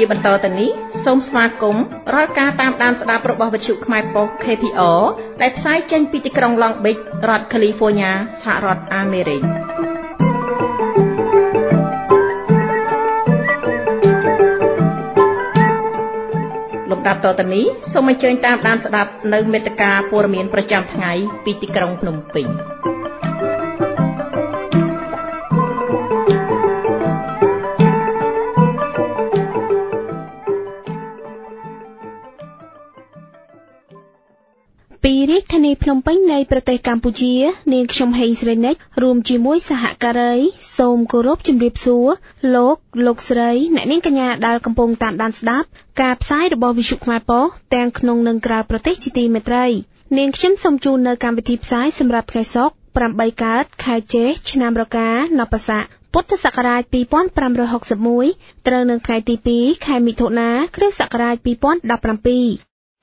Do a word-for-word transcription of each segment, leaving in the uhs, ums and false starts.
ជាបន្តទៅនេះសូមស្វាគមន៍រាល់ការតាមដានស្ដាប់របស់វិទ្យុខ្មែរប៉ុស្តិ៍ K P R ដែលផ្សាយចេញពីទីក្រុង Long Beach រដ្ឋ California សហរដ្ឋអាមេរិកលំដាប់តទៅនេះសូមអញ្ជើញតាមដានស្ដាប់នៅមេត្តាព័ត៌មានប្រចាំថ្ងៃពីទីក្រុងភ្នំពេញពីរាជធានីភ្នំពេញនៃប្រទេសកម្ពុជានាងខ្ញុំហេងស្រីនិចរួមជាមួយសហការីសូមគោរពជម្រាបសួរលោកលោកស្រីអ្នកនាងកញ្ញាដែលកំពុងតាមដានស្ដាប់ការផ្សាយរបស់វិទ្យុខ្មែរប៉ុស្តិ៍ទាំងក្នុងនិងក្រៅប្រទេសជាទីមេត្រីនាងខ្ញុំសូមជូននៅកម្មវិធីផ្សាយសម្រាប់ថ្ងៃសុក្រប្រាំបីកើតខែចេសឆ្នាំរកានបស័កពុទ្ធសករាជពីរពាន់ប្រាំរយហកសិបមួយត្រូវនៅថ្ងៃទីពីរខែមិថុនាគ្រិស្តសករាជពីរពាន់ដប់ប្រាំពីរ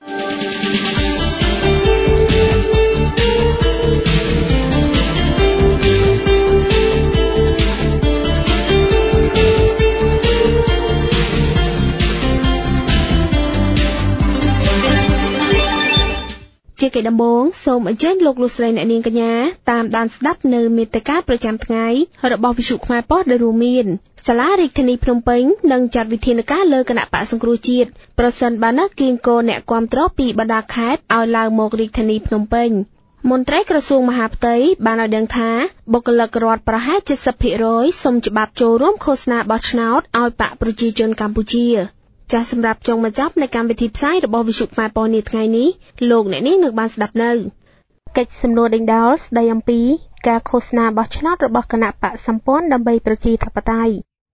ជាកិច្ចដំបូងសូមអញ្ជើញលោកលោកស្រីអ្នកនាងកញ្ញាតាមដានស្ដាប់នៅមេត្តាប្រចាំថ្ងៃរបស់វិទ្យុខ្មែរប៉ុស្តិ៍ដែលរួមមានសាលារាជធានីភ្នំពេញនឹងចាត់វិធានការលើគណៈបក្សសង្គ្រោះជាតិប្រសិនបើនៅគៀងគរអ្នកគាំទ្រពីបណ្ដាខេត្តឲ្យឡើងមករាជធានីភ្នំពេញមន្ត្រីក្រសួងមហាផ្ទៃបានឲ្យដឹងថាបុគ្គលិករដ្ឋប្រហែល เจ็ดสิบភាគរយ សុំច្បាប់ចូលរួមឃោសនាបោះឆ្នោតឲ្យបកប្រជាជនកម្ពុជាចាសសម្រាប់ចុងបញ្ចប់នៃកម្មវិធីផ្សាយរបស់វិទ្យុខ្មែរប៉ុស្តិ៍នាថ្ងៃនេះលោកអ្នកនាងនឹងបានស្ដាប់នៅកិច្ចសំណួរដេញដោលស្ដីអំពីការឃោសនាបោះឆ្នោតរបស់គណៈបកសម្ព័ន្ធដើម្បីប្រជាធិបតេយ្យ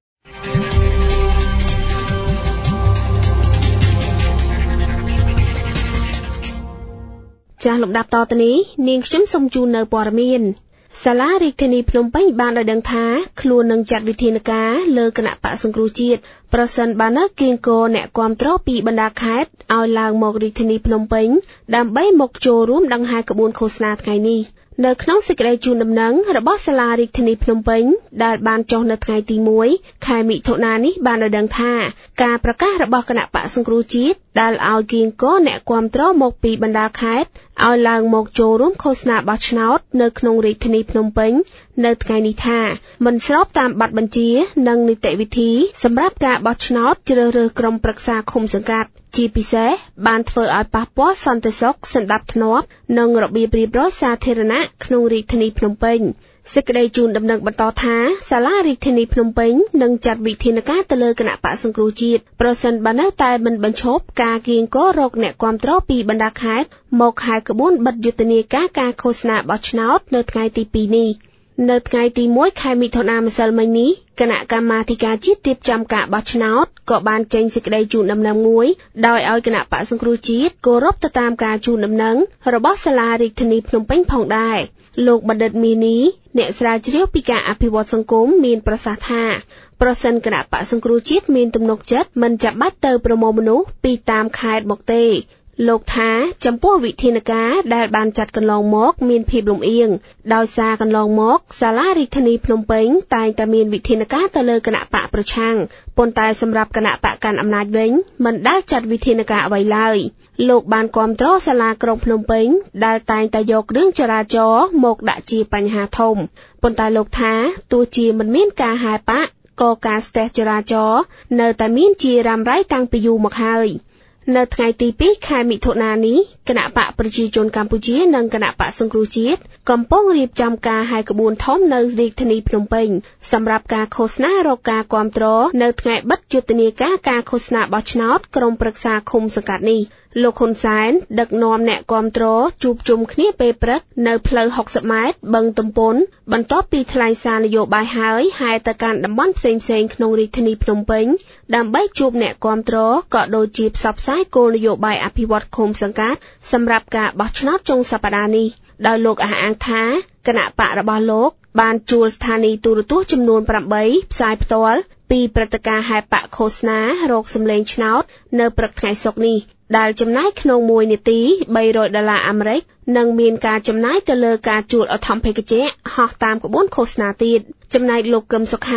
ចាសលំដាប់តទៅនេះនាងខ្ញុំសូមជូននៅព័ត៌មានសាលារាជធានីភ្នំពេញបានឲ្យដឹងថាខ្លួននឹងចាត់វិធានការលើគណៈបក្សសង្គ្រោះជាតិប្រសិនបើនៅគៀងគរអ្នកគាំទ្រពីបណ្ដាខេត្តឲ្យឡើងមករាជធានីភ្នំពេញដើម្បីមកចូលរួមដង្ហែក្បួនឃោសនាថ្ងៃនេះនៅក្នុងសេចក្តីជូនដំណឹងរបស់សាលារាជធានីភ្នំពេញដែលបានចុះនៅថ្ងៃទីមួយខែមិថុនានេះបានឲ្យដឹងថាការប្រកាសរបស់គណៈបក្សសង្គ្រោះជាតិដែលឲ្យគៀងគរអ្នកគាំទ្រមកពីបណ្ដាខេត្តឲ្យឡើងមកចូលរួមឃោសនាបោះឆ្នោតនៅក្នុងរាជធានីភ្នំពេញនៅថ្ងៃនេះថាមិនស្របតាមបទបញ្ជានិងនីតិវិធីសម្រាប់ការបោះឆ្នោតជ្រើសរើសក្រុមប្រឹក្សាឃុំសង្កាត់ជាពិសេសបានធ្វើឲ្យប៉ះពាល់សន្តិសុខសណ្ដាប់ធ្នាប់និងរបៀបរៀបរយសាធារណៈក្នុងរាជធានីភ្នំពេញសេចក្តីជូនដំណឹងបន្តថាសាលារាជធានីភ្នំពេញនឹងចាត់វិធានការទៅលើគណៈបក្សសង្គ្រោះជាតិប្រសិនបើនៅតែមិនបញ្ឈប់ការគៀងគររកអ្នកគាំទ្រពីបណ្ដាខេត្តមកហែក្បួនបិទយុទ្ធនាការការឃោសនាបោះឆ្នោតនៅថ្ងៃទីពីរនេះនៅថ្ងៃទីមួយខែមិថុនាម្សិលមិញនេះគណៈកម្មាធិការជាតិរៀបចំការបោះឆ្នោតក៏បានចេញសេចក្តីជូនដំណឹងមួយដោយឲ្យគណៈបក្សសង្គ្រោះជាតិគោរពទៅតាមការជូនដំណឹងរបស់សាលារាជធានីភ្នំពេញផងដែរលោកបណ្ឌិតមីនីអ្នកស្រាវជ្រាវពីការអភិវឌ្ឍសង្គមមានប្រសាសន៍ថាប្រសិនគណៈបក្សសង្គ្រោះជាតិមានទំនុកចិត្តមិនចាំបាច់ទៅប្រមូលមនុស្សពីតាមខេត្តមកទេលោកថាចំពោះវិធានការដែលបានចាត់កន្លងមកមានភាពលំអៀងដោយសារកន្លងមកសាលារាជធានីភ្នំពេញតែងតែមានវិធានការទៅលើគណៈបកប្រឆាំងប៉ុន្តែសម្រាប់គណៈបកកាន់អំណាចវិញមិនដែលចាត់វិធានការអ្វីឡើយលោកបានគាំទ្រសាលាក្រុងភ្នំពេញដែលតែងតែយករឿងចរាចរណ៍មកដាក់ជាបញ្ហាធំប៉ុន្តែលោកថាទោះជាមិនមានការហែបៈក៏ការស្ទះចរាចរណ៍នៅតែមានជារ៉ាំរ៉ៃតាំងពីយូរមកហើយនៅថ្ងៃទីពីរខែមិថុនានេះគណៈបកប្រជាជនកម្ពុជានិងគណៈបកសង្គ្រោះជាតិកំពុងរៀបចំការហែក្បួនធំនៅរាជធានីភ្នំពេញសម្រាប់ការឃោសនារកការគាំទ្រនៅថ្ងៃបិទយុទ្ធនាការការឃោសនាបោះឆ្នោតក្រុមប្រឹក្សាឃុំសង្កាត់នេះលោកហ៊ុនសែនដឹកនាំអ្នកគាំទ្រជួបជុំគ្នាពេលព្រឹកនៅផ្លូវហុកសិបម៉ែត្របឹងទំពុនបន្ទាប់ពីថ្លែងសារនយោបាយហើយហែទៅកាន់តំបន់ផ្សេងៗក្នុងរាជធានីភ្នំពេញដើម្បីជួបអ្នកគាំទ្រក៏ដូចជាផ្សព្វផ្សាយគោលនយោបាយអភិវឌ្ឍឃុំសង្កាត់សម្រាប់ការបោះឆ្នោតចុងសប្តាហ៍នេះដោយលោកអះអាងថាគណៈបករបស់លោកបានជួលស្ថានីយ៍ទូរទស្សន៍ចំនួនប្រាំបីផ្សាយផ្ទាល់ពីព្រឹត្តិការណ៍ហែបៈឃោសនារោគសម្លេងឆ្នោតនៅព្រឹកថ្ងៃសុក្រនេះដែលចំណាយក្នុងមួយនាទីបីរយដុល្លារអាមេរិកនិងមានការចំណាយទៅលើការជួលអត្ថបទភេកជ្ជៈហោះតាមក្បួនឃោសនាទៀតចំណែកលោកកឹមសុខា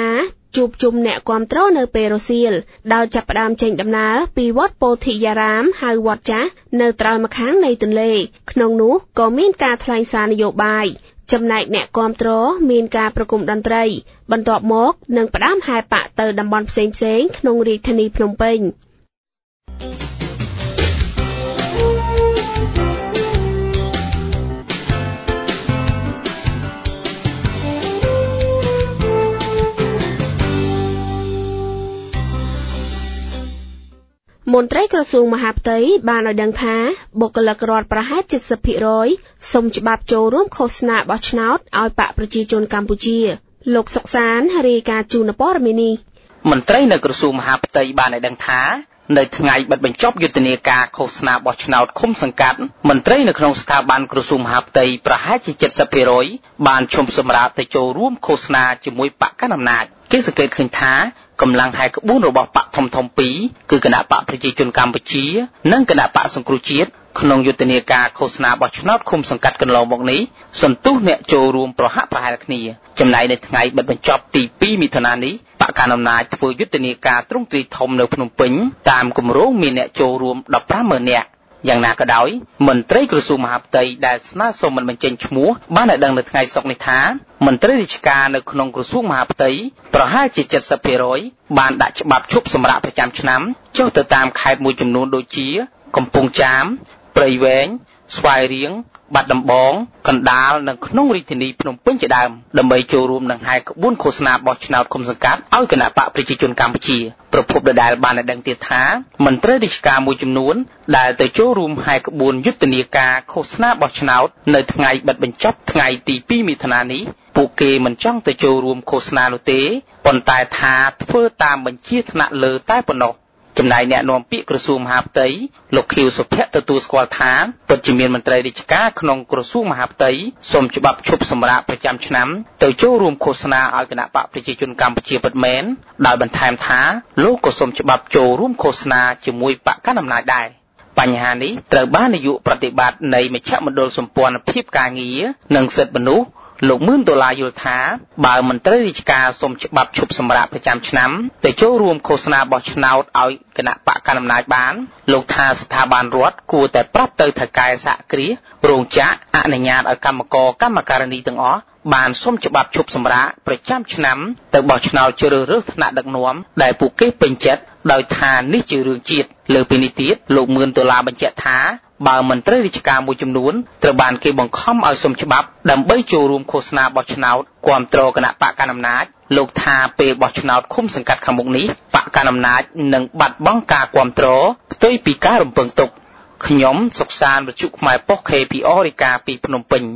ជួបជុំអ្នកគាំទ្រនៅពេលរសៀលដោយចាប់ផ្ដើមចេញដំណើរពីវត្តពោធិយារាមហៅវត្តចាស់នៅត្រើយម្ខាងនៃទន្លេក្នុងនោះក៏មានការថ្លែងសារនយោបាយចំណែកអ្នកគាំទ្រមានការប្រគំតន្ត្រីបន្ទាប់មកនឹងផ្ដើមហែប៉ាក់ទៅតំបន់ផ្សេងៗក្នុងរាជធានីភ្នំពេញមន្ត្រីក្រសួងមហាផ្ទៃបានឲ្យដឹងថាបុគ្គលិករដ្ឋប្រហែល เจ็ดสิบភាគរយ សុំច្បាប់ចូលរួមឃោសនាបោះឆ្នោតឲ្យបកប្រជាជនកម្ពុជាលោកសុកសានរាយការណ៍ជូនព័ត៌មាននេះមន្ត្រីនៅក្រសួងមហាផ្ទៃបានឲ្យដឹងថានៅថ្ងៃបិទបញ្ចប់យុទ្ធនាការឃោសនាបោះឆ្នោតឃុំសង្កាត់មន្ត្រីនៅក្នុងស្ថាប័នក្រសួងមហាផ្ទៃប្រហែលជា เจ็ดสิบភាគរយ បានឈុំសម្រាប់ទៅចូលរួមឃោសនាជាមួយបកកណ្ដាលអំណាចគេសង្កេតឃើញថាកម្លាំងហែក្បួនរបស់បកធំធំពីរគឺគណៈបកប្រជាជនកម្ពុជានិងគណៈបកសង្គ្រោះជាតិក្នុងយុទ្ធនាការឃោសនាបោះឆ្នោតឃុំសង្កាត់កន្លងមកនេះសន្ទុះអ្នកចូលរួមប្រហាក់ប្រហែលគ្នាចំណែកនៅថ្ងៃបិទបញ្ចប់ទីពីរមិថុនានេះបកកណ្ដាលអំណាចធ្វើយុទ្ធនាការទ្រង់ទ្រាយធំនៅភ្នំពេញតាមគម្រោងមានអ្នកចូលរួម ដប់ប្រាំម៉ឺន នាក់យ៉ាងណាក៏ដោយមន្ត្រីក្រសួងមហាផ្ទៃដែលស្នើសុំមិនបញ្ចេញឈ្មោះបានឲ្យដឹងនៅថ្ងៃសុក្រនេះថាមន្ត្រីរាជការនៅក្នុងក្រសួងមហាផ្ទៃប្រហែលជា เจ็ดสิบភាគរយ បានដាក់ច្បាប់ឈប់សម្រាកប្រចាំឆ្នាំចុះទៅតាមខេត្តមួយចំនួនដូចជាកំពង់ចាមព្រៃវែងស្វាយរៀងបាត់ដំបងកណ្ដាលនិងក្នុងរាជធានីភ្នំពេញជាដើមដើម្បីចូលរួមនឹងហែក្បួនឃោសនាបោះឆ្នោតឃុំសង្កាត់ឲ្យគណៈបកប្រជាជនកម្ពុជាប្រពន្ធដដែលបានឲ្យដឹងទៀតថាមន្ត្រីរាជការមួយចំនួនដែលទៅចូលរួមហែក្បួនយុទ្ធនាការឃោសនាបោះឆ្នោតនៅថ្ងៃបិទបញ្ចប់ថ្ងៃទីពីរមិថុនានេះពួកគេមិនចង់ទៅចូលរួមឃោសនានោះទេប៉ុន្តែថាធ្វើតាមបញ្ជាថ្នាក់លើតែប៉ុណ្ណោះចំណែកអ្នកនាំពាក្យក្រសួងមហាផ្ទៃលោកខៀវសុភ័ក្រទទួលស្គាល់ថាពិតជាមានមន្ត្រីរាជការក្នុងក្រសួងមហាផ្ទៃសូមច្បាប់ឈប់សម្រាកប្រចាំឆ្នាំទៅចូលរួមឃោសនាឲ្យគណៈបកប្រជាជនកម្ពុជាពិតមែនដោយបន្ថែមថាលោកក៏សូមច្បាប់ចូលរួមឃោសនាជាមួយបកកណ្ដាលអំណាចដែរបញ្ហានេះត្រូវបាននាយកប្រតិបត្តិនៃមជ្ឈមណ្ឌលសម្ព័ន្ធភាពការងារនិងសិទ្ធិមនុស្សលោកមឿនដុល្លារយល់ថាបើមន្ត្រីរាជការសូមច្បាប់ឈប់សម្រាកប្រចាំឆ្នាំទៅចូលរួមឃោសនាបោះឆ្នោតឲ្យគណៈបកកណ្ដាលអំណាចបានលោកថាស្ថាប័នរដ្ឋគួរតែប្រាប់ទៅថៅកែសហគ្រាសរោងចក្រអនុញ្ញាតឲ្យកម្មករកម្មការិនីទាំងអស់បានសុំច្បាប់ឈប់សម្រាកប្រចាំឆ្នាំទៅបោះឆ្នោតជ្រើសរើសថ្នាក់ដឹកនាំដែលពួកគេពេញចិត្តដោយថានេះជារឿងជាតិលើពីនេះទៀតលោកមឿនដុល្លារបញ្ជាក់ថាបើមន្ត្រីរាជការមួយចំនួនត្រូវបានគេបង្ខំឲ្យសុំច្បាប់ដើម្បីចូលរួមឃោសនាបោះឆ្នោតគាំទ្រគណៈបកកណ្ដាលអំណាចលោកថាពេលបោះឆ្នោតឃុំសង្កាត់ខាងមុខនេះបកកណ្ដាលអំណាចនឹងបាត់បង់ការគាំទ្រផ្ទុយពីការរំពឹងទុកខ្ញុំសុកសានវិទ្យុខ្មែរប៉ុស្តិ៍ ខេ ពី អ រាយការណ៍ពីភ្នំពេញ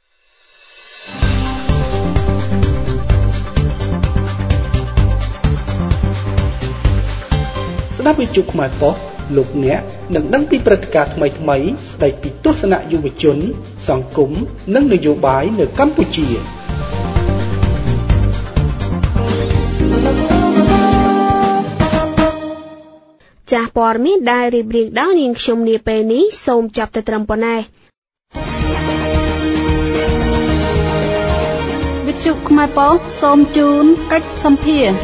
ស្ដាប់វិទ្យុខ្មែរប៉ុស្តិ៍លោកអ្នកនឹងដឹងពីព្រឹត្តិការណ៍ថ្មីៗស្ដីពីទស្សនៈយុវជនសង្គមនិងនយោបាយនៅកម្ពុជាចាស់ព័ត៌មានដែលរៀបរៀងដោយនាងខ្ញុំនាពេលនេះសូមចាប់តែត្រឹមប៉ុណ្ណេះវិទ្យុខ្មែរប៉ុស្តិ៍សូមជូនកិច្ចសម្ភារ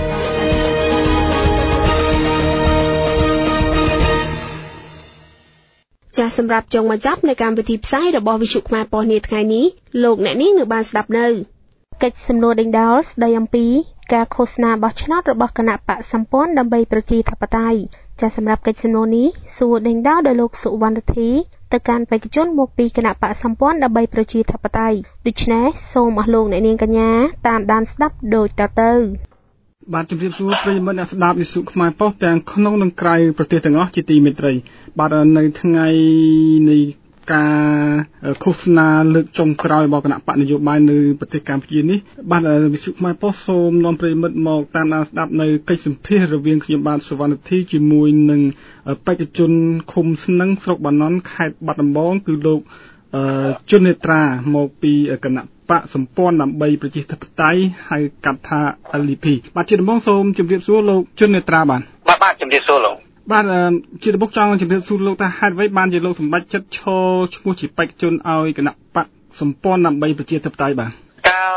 ចាសសម្រាប់ចុងបញ្ចប់នៃកម្មវិធីផ្សាយរបស់វិទ្យុខ្មែរប៉ុស្តិ៍នាថ្ងៃនេះលោកអ្នកនាងនៅបានស្ដាប់នៅកិច្ចសំណួរដេញដោលស្ដីអំពីការឃោសនាបោះឆ្នោតរបស់គណៈបកសម្ព័ន្ធដើម្បីប្រជាធិបតេយ្យចាសសម្រាប់កិច្ចសំណួរនេះសួរដេញដោលដោយលោកសុវណ្ណធី ទៅកាន់បេក្ខជនមកពីគណៈបកសម្ព័ន្ធដើម្បីប្រជាធិបតេយ្យដូច្នេះសូមអស់លោកអ្នកនាងកញ្ញាតាមដានស្ដាប់ដូចតទៅបាទជំរាបសួរប្រិយមិត្តអ្នកស្ដាប់វិទ្យុខ្មែរប៉ុស្តិ៍ទាំងក្នុងនិងក្រៅប្រទេសទាំងអស់ជាទីមេត្រីបាទនៅថ្ងៃនៃការឃោសនាលើកចុងក្រោយរបស់គណៈបកនយោបាយនៅប្រទេសកម្ពុជានេះបាទវិទ្យុខ្មែរប៉ុស្តិ៍សូមនាំប្រិយមិត្តមកតាមដានស្ដាប់នៅកិច្ចសម្ភាសន៍រវាងខ្ញុំបាទសុវណ្ណធីជាមួយនឹងបេក្ខជនឃុំស្នឹងស្រុកបាណន់ខេត្តបាត់ដំបងគឺលោកជុននេត្រាមកពីគណៈបកសម្ព័ន្ធដើម្បីប្រជាធិបតេយ្យហៅកាត់ថា แอล ดี พี បាទជាដំបូងសូមជម្រាបសួរលោកជុននេត្រាបាទបាទបាទជម្រាបសួរលោកបាទជាដំបូងចង់ជម្រាបសួរលោកថាហេតុអ្វីបានជាលោកសម្ដេចចិត្តឈរឈ្មោះជាបេក្ខជនឲ្យគណៈបកសម្ព័ន្ធដើម្បីប្រជាធិបតេយ្យបាទកាល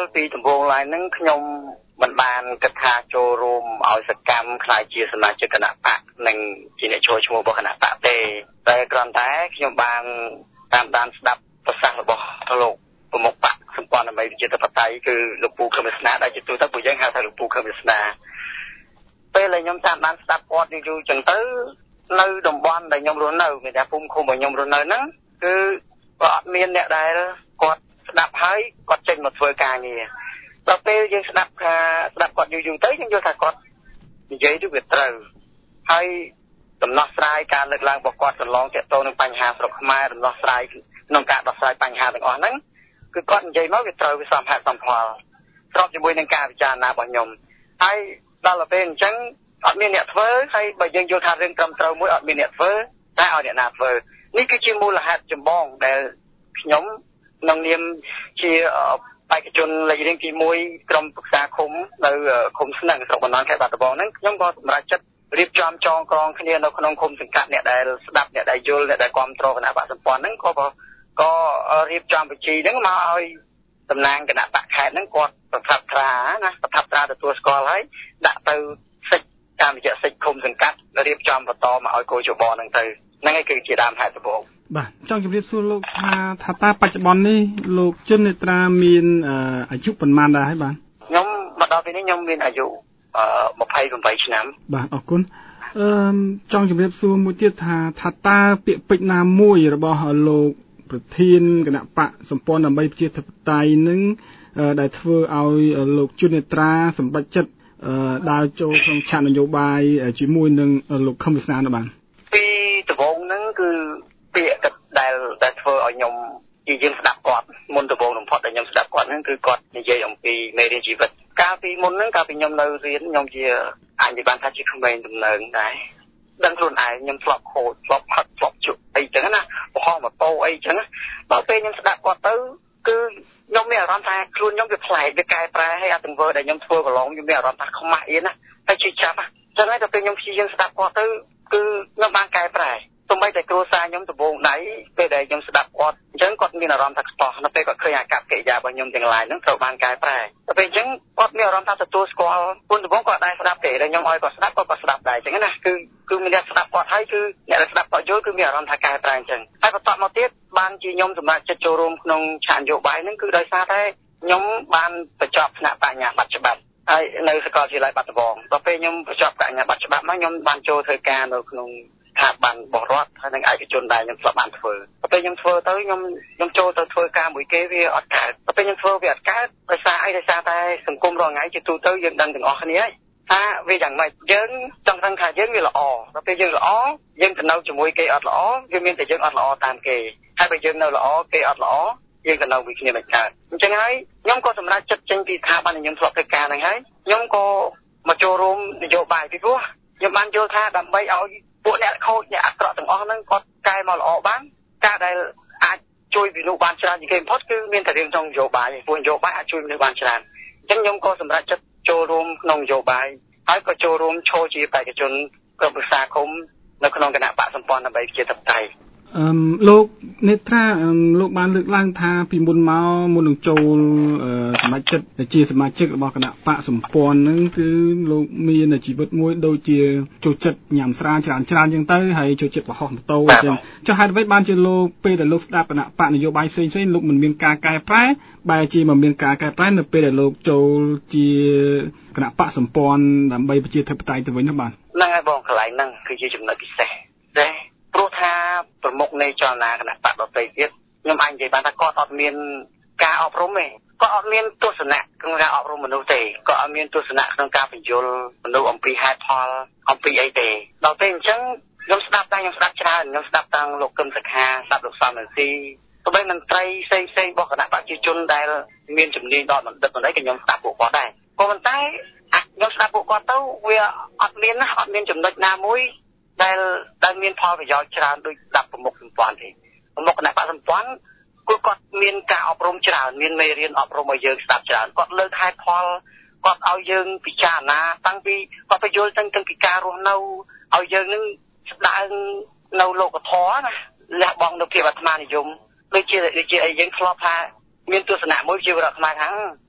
ពីដំបូងឡើយហ្នឹងខ្ញុំមិនបានគិតថាចូលរួមឲ្យសកម្មខ្លាយជាសមាជិកគណៈបកនិងជាអ្នកចូលឈ្មោះរបស់គណៈបកទេតែគ្រាន់តែខ្ញុំបានតាមដានស្ដាប់ប្រសាសន៍របស់លោកប្រមុខបកសម្ព័ន្ធដើម្បីប្រជាធិបតេយ្យគឺលោកពូខឹមវាសនាដែលជាទូទៅពួកយើងហៅថាលោកពូខឹមវាសនាពេលដែលខ្ញុំតាមដានស្ដាប់គាត់យូរៗចឹងទៅនៅតំបន់ដែលខ្ញុំរស់នៅមានតែភូមិឃុំរបស់ខ្ញុំរស់នៅហ្នឹងគឺក៏អត់មានអ្នកដែលគាត់ស្ដាប់ហើយគាត់ចេញមកធ្វើការងារដល់ពេលយើងស្ដាប់ថាស្ដាប់គាត់យូរៗទៅយើងយល់ថាគាត់និយាយទៅវាត្រូវហើយដំណោះស្រាយការលើកឡើងរបស់គាត់កន្លងទាក់ទងនឹងបញ្ហាស្រុកខ្មែរដំណោះស្រាយក្នុងការដោះស្រាយបញ្ហាទាំងអស់ហ្នឹងគឺគាត់និយាយមកវាត្រូវវាសមហេតុសមផលស្របជាមួយនឹងការពិចារណារបស់ខ្ញុំហើយដល់ទៅពេលអញ្ចឹងអត់មានអ្នកធ្វើហើយបើយើងយល់ថារឿងត្រឹមត្រូវមួយអត់មានអ្នកធ្វើតែឲ្យអ្នកណាធ្វើនេះគឺជាមូលហេតុចម្បងដែលខ្ញុំក្នុងនាមជាបេក្ខជនលេខរៀងទីមួយក្រុមប្រឹក្សាឃុំនៅឃុំស្នឹងស្រុកបណ្ណខេត្តបាត់ដំបងហ្នឹងខ្ញុំក៏សម្រេចចិត្តរៀបចំចងក្រងគ្នានៅក្នុងឃុំសង្កាត់អ្នកដែលស្ដាប់អ្នកដែលយល់អ្នកដែលគ្រប់គ្រងគណៈបកសម្ព័ន្ធហ្នឹងក៏ក៏រៀបចំបញ្ជីហ្នឹងមកឲ្យតំណាងគណៈបកខេត្តហ្នឹងគាត់ប្រថាប់ត្រាណាប្រថាប់ត្រាទទួលស្គាល់ហើយដាក់ទៅសិទ្ធិតាមរយៈសិទ្ធិឃុំសង្កាត់រៀបចំបន្តមកឲ្យកោជបហ្នឹងទៅហ្នឹងឯងគឺជាដើមហេតុដំបូងបាទចង់ជម្រាបសួរលោកថាថាតើបច្ចុប្បន្ននេះលោកជុននេត្រាមានអាយុប៉ុន្មានដែរហើយបាទខ្ញុំមកដល់ពេលនេះខ្ញុំមានអាយុអឺยี่สิบแปดឆ្នាំបាទអរគុណអឺចង់ជម្រាបសួរមួយទៀតថាថាតើពាក្យពេចន៍ណាមួយរបស់លោកប្រធានគណៈបកសម្ព័ន្ធដើម្បីប្រជាធិបតេយ្យនឹងដែលធ្វើឲ្យលោកជុននេត្រាសម្រេចចិត្តដើរចូលក្នុងឆាកនយោបាយជាមួយនឹងលោកខឹមវាសនានោះបាទពីដំបូងហ្នឹងគឺពាក្យដែលដែលធ្វើឲ្យខ្ញុំជាយើងស្ដាប់គាត់មុនដំបូងបំផុតដែលខ្ញុំស្ដាប់គាត់ហ្នឹងគឺគាត់និយាយអំពីមេរៀនជីវិតកាលពីមុនហ្នឹងកាលពីខ្ញុំនៅរៀនខ្ញុំជាអាចនិយាយបានថាជាក្មេងដំណើរដែរដឹងខ្លួនឯងខ្ញុំធ្លាប់ខូចធ្លាប់ផឹកធ្លាប់ជក់អីចឹងណាបោះម៉ូតូអីចឹងដល់ពេលខ្ញុំស្ដាប់គាត់ទៅគឺខ្ញុំមានអារម្មណ៍ថាខ្លួនខ្ញុំវាប្លែកវាកែប្រែហើយអាទង្វើដែលខ្ញុំធ្វើកន្លងខ្ញុំមានអារម្មណ៍ថាខ្មាស់អៀនណាហើយជិះចាប់ចឹងហើយដល់ពេលខ្ញុំព្យាយាមស្ដាប់គាត់ទៅគឺខ្ញុំបានកែប្រែទោះបីតែគ្រួសារខ្ញុំដំបូងដៃពេលដែលខ្ញុំស្ដាប់គាត់អញ្ចឹងគាត់មានអារម្មណ៍ថាខ្ទាស់នៅពេលគាត់ឃើញអាកប្បកិរិយារបស់ខ្ញុំទាំងឡាយហ្នឹងត្រូវបានកែប្រែដល់ពេលអញ្ចឹងគាត់មានអារម្មណ៍ថាទទួលស្គាល់ពុនដំបូងគាត់ដែរស្ដាប់ទេដែលខ្ញុំឲ្យគាត់ស្ដាប់គាត់ក៏ស្ដាប់ដែរអញ្ចឹងណាគឺគឺមានអ្នកស្ដាប់គាត់ហើយគឺអ្នកដែលស្ដាប់គាត់យល់គឺមានអារម្មណ៍ថាកែប្រែអញ្ចឹងហើយបន្តមកទៀតបានជាខ្ញុំសម្រាប់ចិត្តចូលរួមក្នុងឆាកនយោបាយហ្នឹងគឺដោយសារតែខ្ញុំបានបញ្ចប់ថ្នាក់បញ្ញាបត្រច្បាប់ហើយនៅសាកលវិទ្យាល័យបាត់ដំបងដល់ពេលខ្ញុំបញ្ចប់បញ្ញាបត្រច្បាប់មកខ្ញុំបានចូលធ្វើការនៅក្នុងស្ថាប័នបរិវត្តហើយនឹងឯកជនដែលខ្ញុំធ្លាប់បានធ្វើដល់ពេលខ្ញុំធ្វើទៅខ្ញុំខ្ញុំចូលទៅធ្វើការមួយគេវាអត់កើតដល់ពេលខ្ញុំធ្វើវាអត់កើតដោយសារអីដោយសារតែសង្គមរាល់ថ្ងៃជាទូទៅយើងដឹងទាំងអស់គ្នាថាវាយ៉ាងម៉េចយើងចង់ដឹងថាយើងវាល្អដល់ពេលយើងល្អយើងទៅនៅជាមួយគេអត់ល្អវាមានតែយើងអត់ល្អតាមគេហើយបើយើងនៅល្អគេអត់ល្អយើងក៏នៅមួយគ្នាមិនកើតអញ្ចឹងហើយខ្ញុំក៏សម្រេចចិត្តចេញពីស្ថាប័នខ្ញុំធ្លាប់ធ្វើការហ្នឹងហើយខ្ញុំក៏មកចូលរួមនយោបាយពីព្រោះខ្ញុំបានយល់ថាដើម្បីឲ្យពួកអ្នកខូចអ្នកអាក្រក់ទាំងអស់ហ្នឹងគាត់កែមកល្អបានការដែលអាចជួយវិនិយោគបានច្រើនជាងគេបំផុតគឺមានតែរឿងក្នុងនយោបាយពួកនយោបាយអាចជួយមនុស្សបានច្រើនអញ្ចឹងខ្ញុំក៏សម្រេចចិត្តចូលរួមក្នុងនយោបាយហើយក៏ចូលរួមឈរជាបេក្ខជនក្រុមប្រឹក្សាឃុំនៅក្នុងគណៈបកសម្ព័ន្ធដើម្បីប្រជាធិបតេយ្យអឺលោកនេត្រាលោកបានលើកឡើងថាពីមុនមកមុននឹងចូលសមាជិកជាសមាជិករបស់គណៈបកសម្ព័ន្ធហ្នឹងគឺលោកមានជីវិតមួយដូចជាចូលចិត្តញ៉ាំស្រាច្រើនច្រើនចឹងទៅហើយចូលចិត្តបរហោះម៉ូតូចឹងចុះហេតុអ្វីបានជាលោកពេលដែលលោកស្ដាប់គណៈបកនយោបាយផ្សេងផ្សេងលោកមិនមានការកែប្រែបែរជាមិនមានការកែប្រែនៅពេលដែលលោកចូលជាគណៈបកសម្ព័ន្ធដើម្បីប្រជាធិបតេយ្យទៅវិញនោះបាទហ្នឹងហើយបងកន្លែងហ្នឹងគឺជាចំណុចពិសេសដែរព្រោះថាប្រមុខនៃចលនាគណៈបកដទៃទៀតខ្ញុំអាចនិយាយបានថាគាត់អត់មានការអប់រំទេគាត់អត់មានទស្សនៈក្នុងការអប់រំមនុស្សទេគាត់អត់មានទស្សនៈក្នុងការបញ្យល់មនុស្សអំពីហេតុផលអំពីអីទេដល់ពេលអញ្ចឹងខ្ញុំស្ដាប់តែខ្ញុំស្ដាប់ច្រើនខ្ញុំស្ដាប់តាំងលោកកឹមសុខាស្ដាប់លោកសំរងស៊ីទោះបីមន្ត្រីផ្សេងផ្សេងរបស់គណៈបកប្រជាជនដែលមានជំនាញដល់បណ្ឌិតបណ្ឌិតក៏ខ្ញុំស្ដាប់ពួកគាត់ដែរក៏ប៉ុន្តែខ្ញុំស្ដាប់ពួកគាត់ទៅវាអត់មានណាអត់មានចំណុចណាមួយដែលដែលមានផលប្រយោជន៍ច្រើនដូចស្ដាប់ប្រមុខសម្ព័ន្ធទេប្រមុខគណៈបកសម្ព័ន្ធគឺគាត់មានការអប់រំច្រើនមានមេរៀនអប់រំឲ្យយើងស្ដាប់ច្រើនគាត់លើកហេតុផលគាត់ឲ្យយើងពិចារណាតាំងពីគាត់បញ្យល់ទាំងពីការរស់នៅឲ្យយើងនឹងស្ដារនៅលោកធម៌ណាលះបង់នៅភាពអាត្មានិយមដូចជាដូចជាអីយើងធ្លាប់ថាមានទស្សនៈមួយជារដ្ឋខ្មែរថា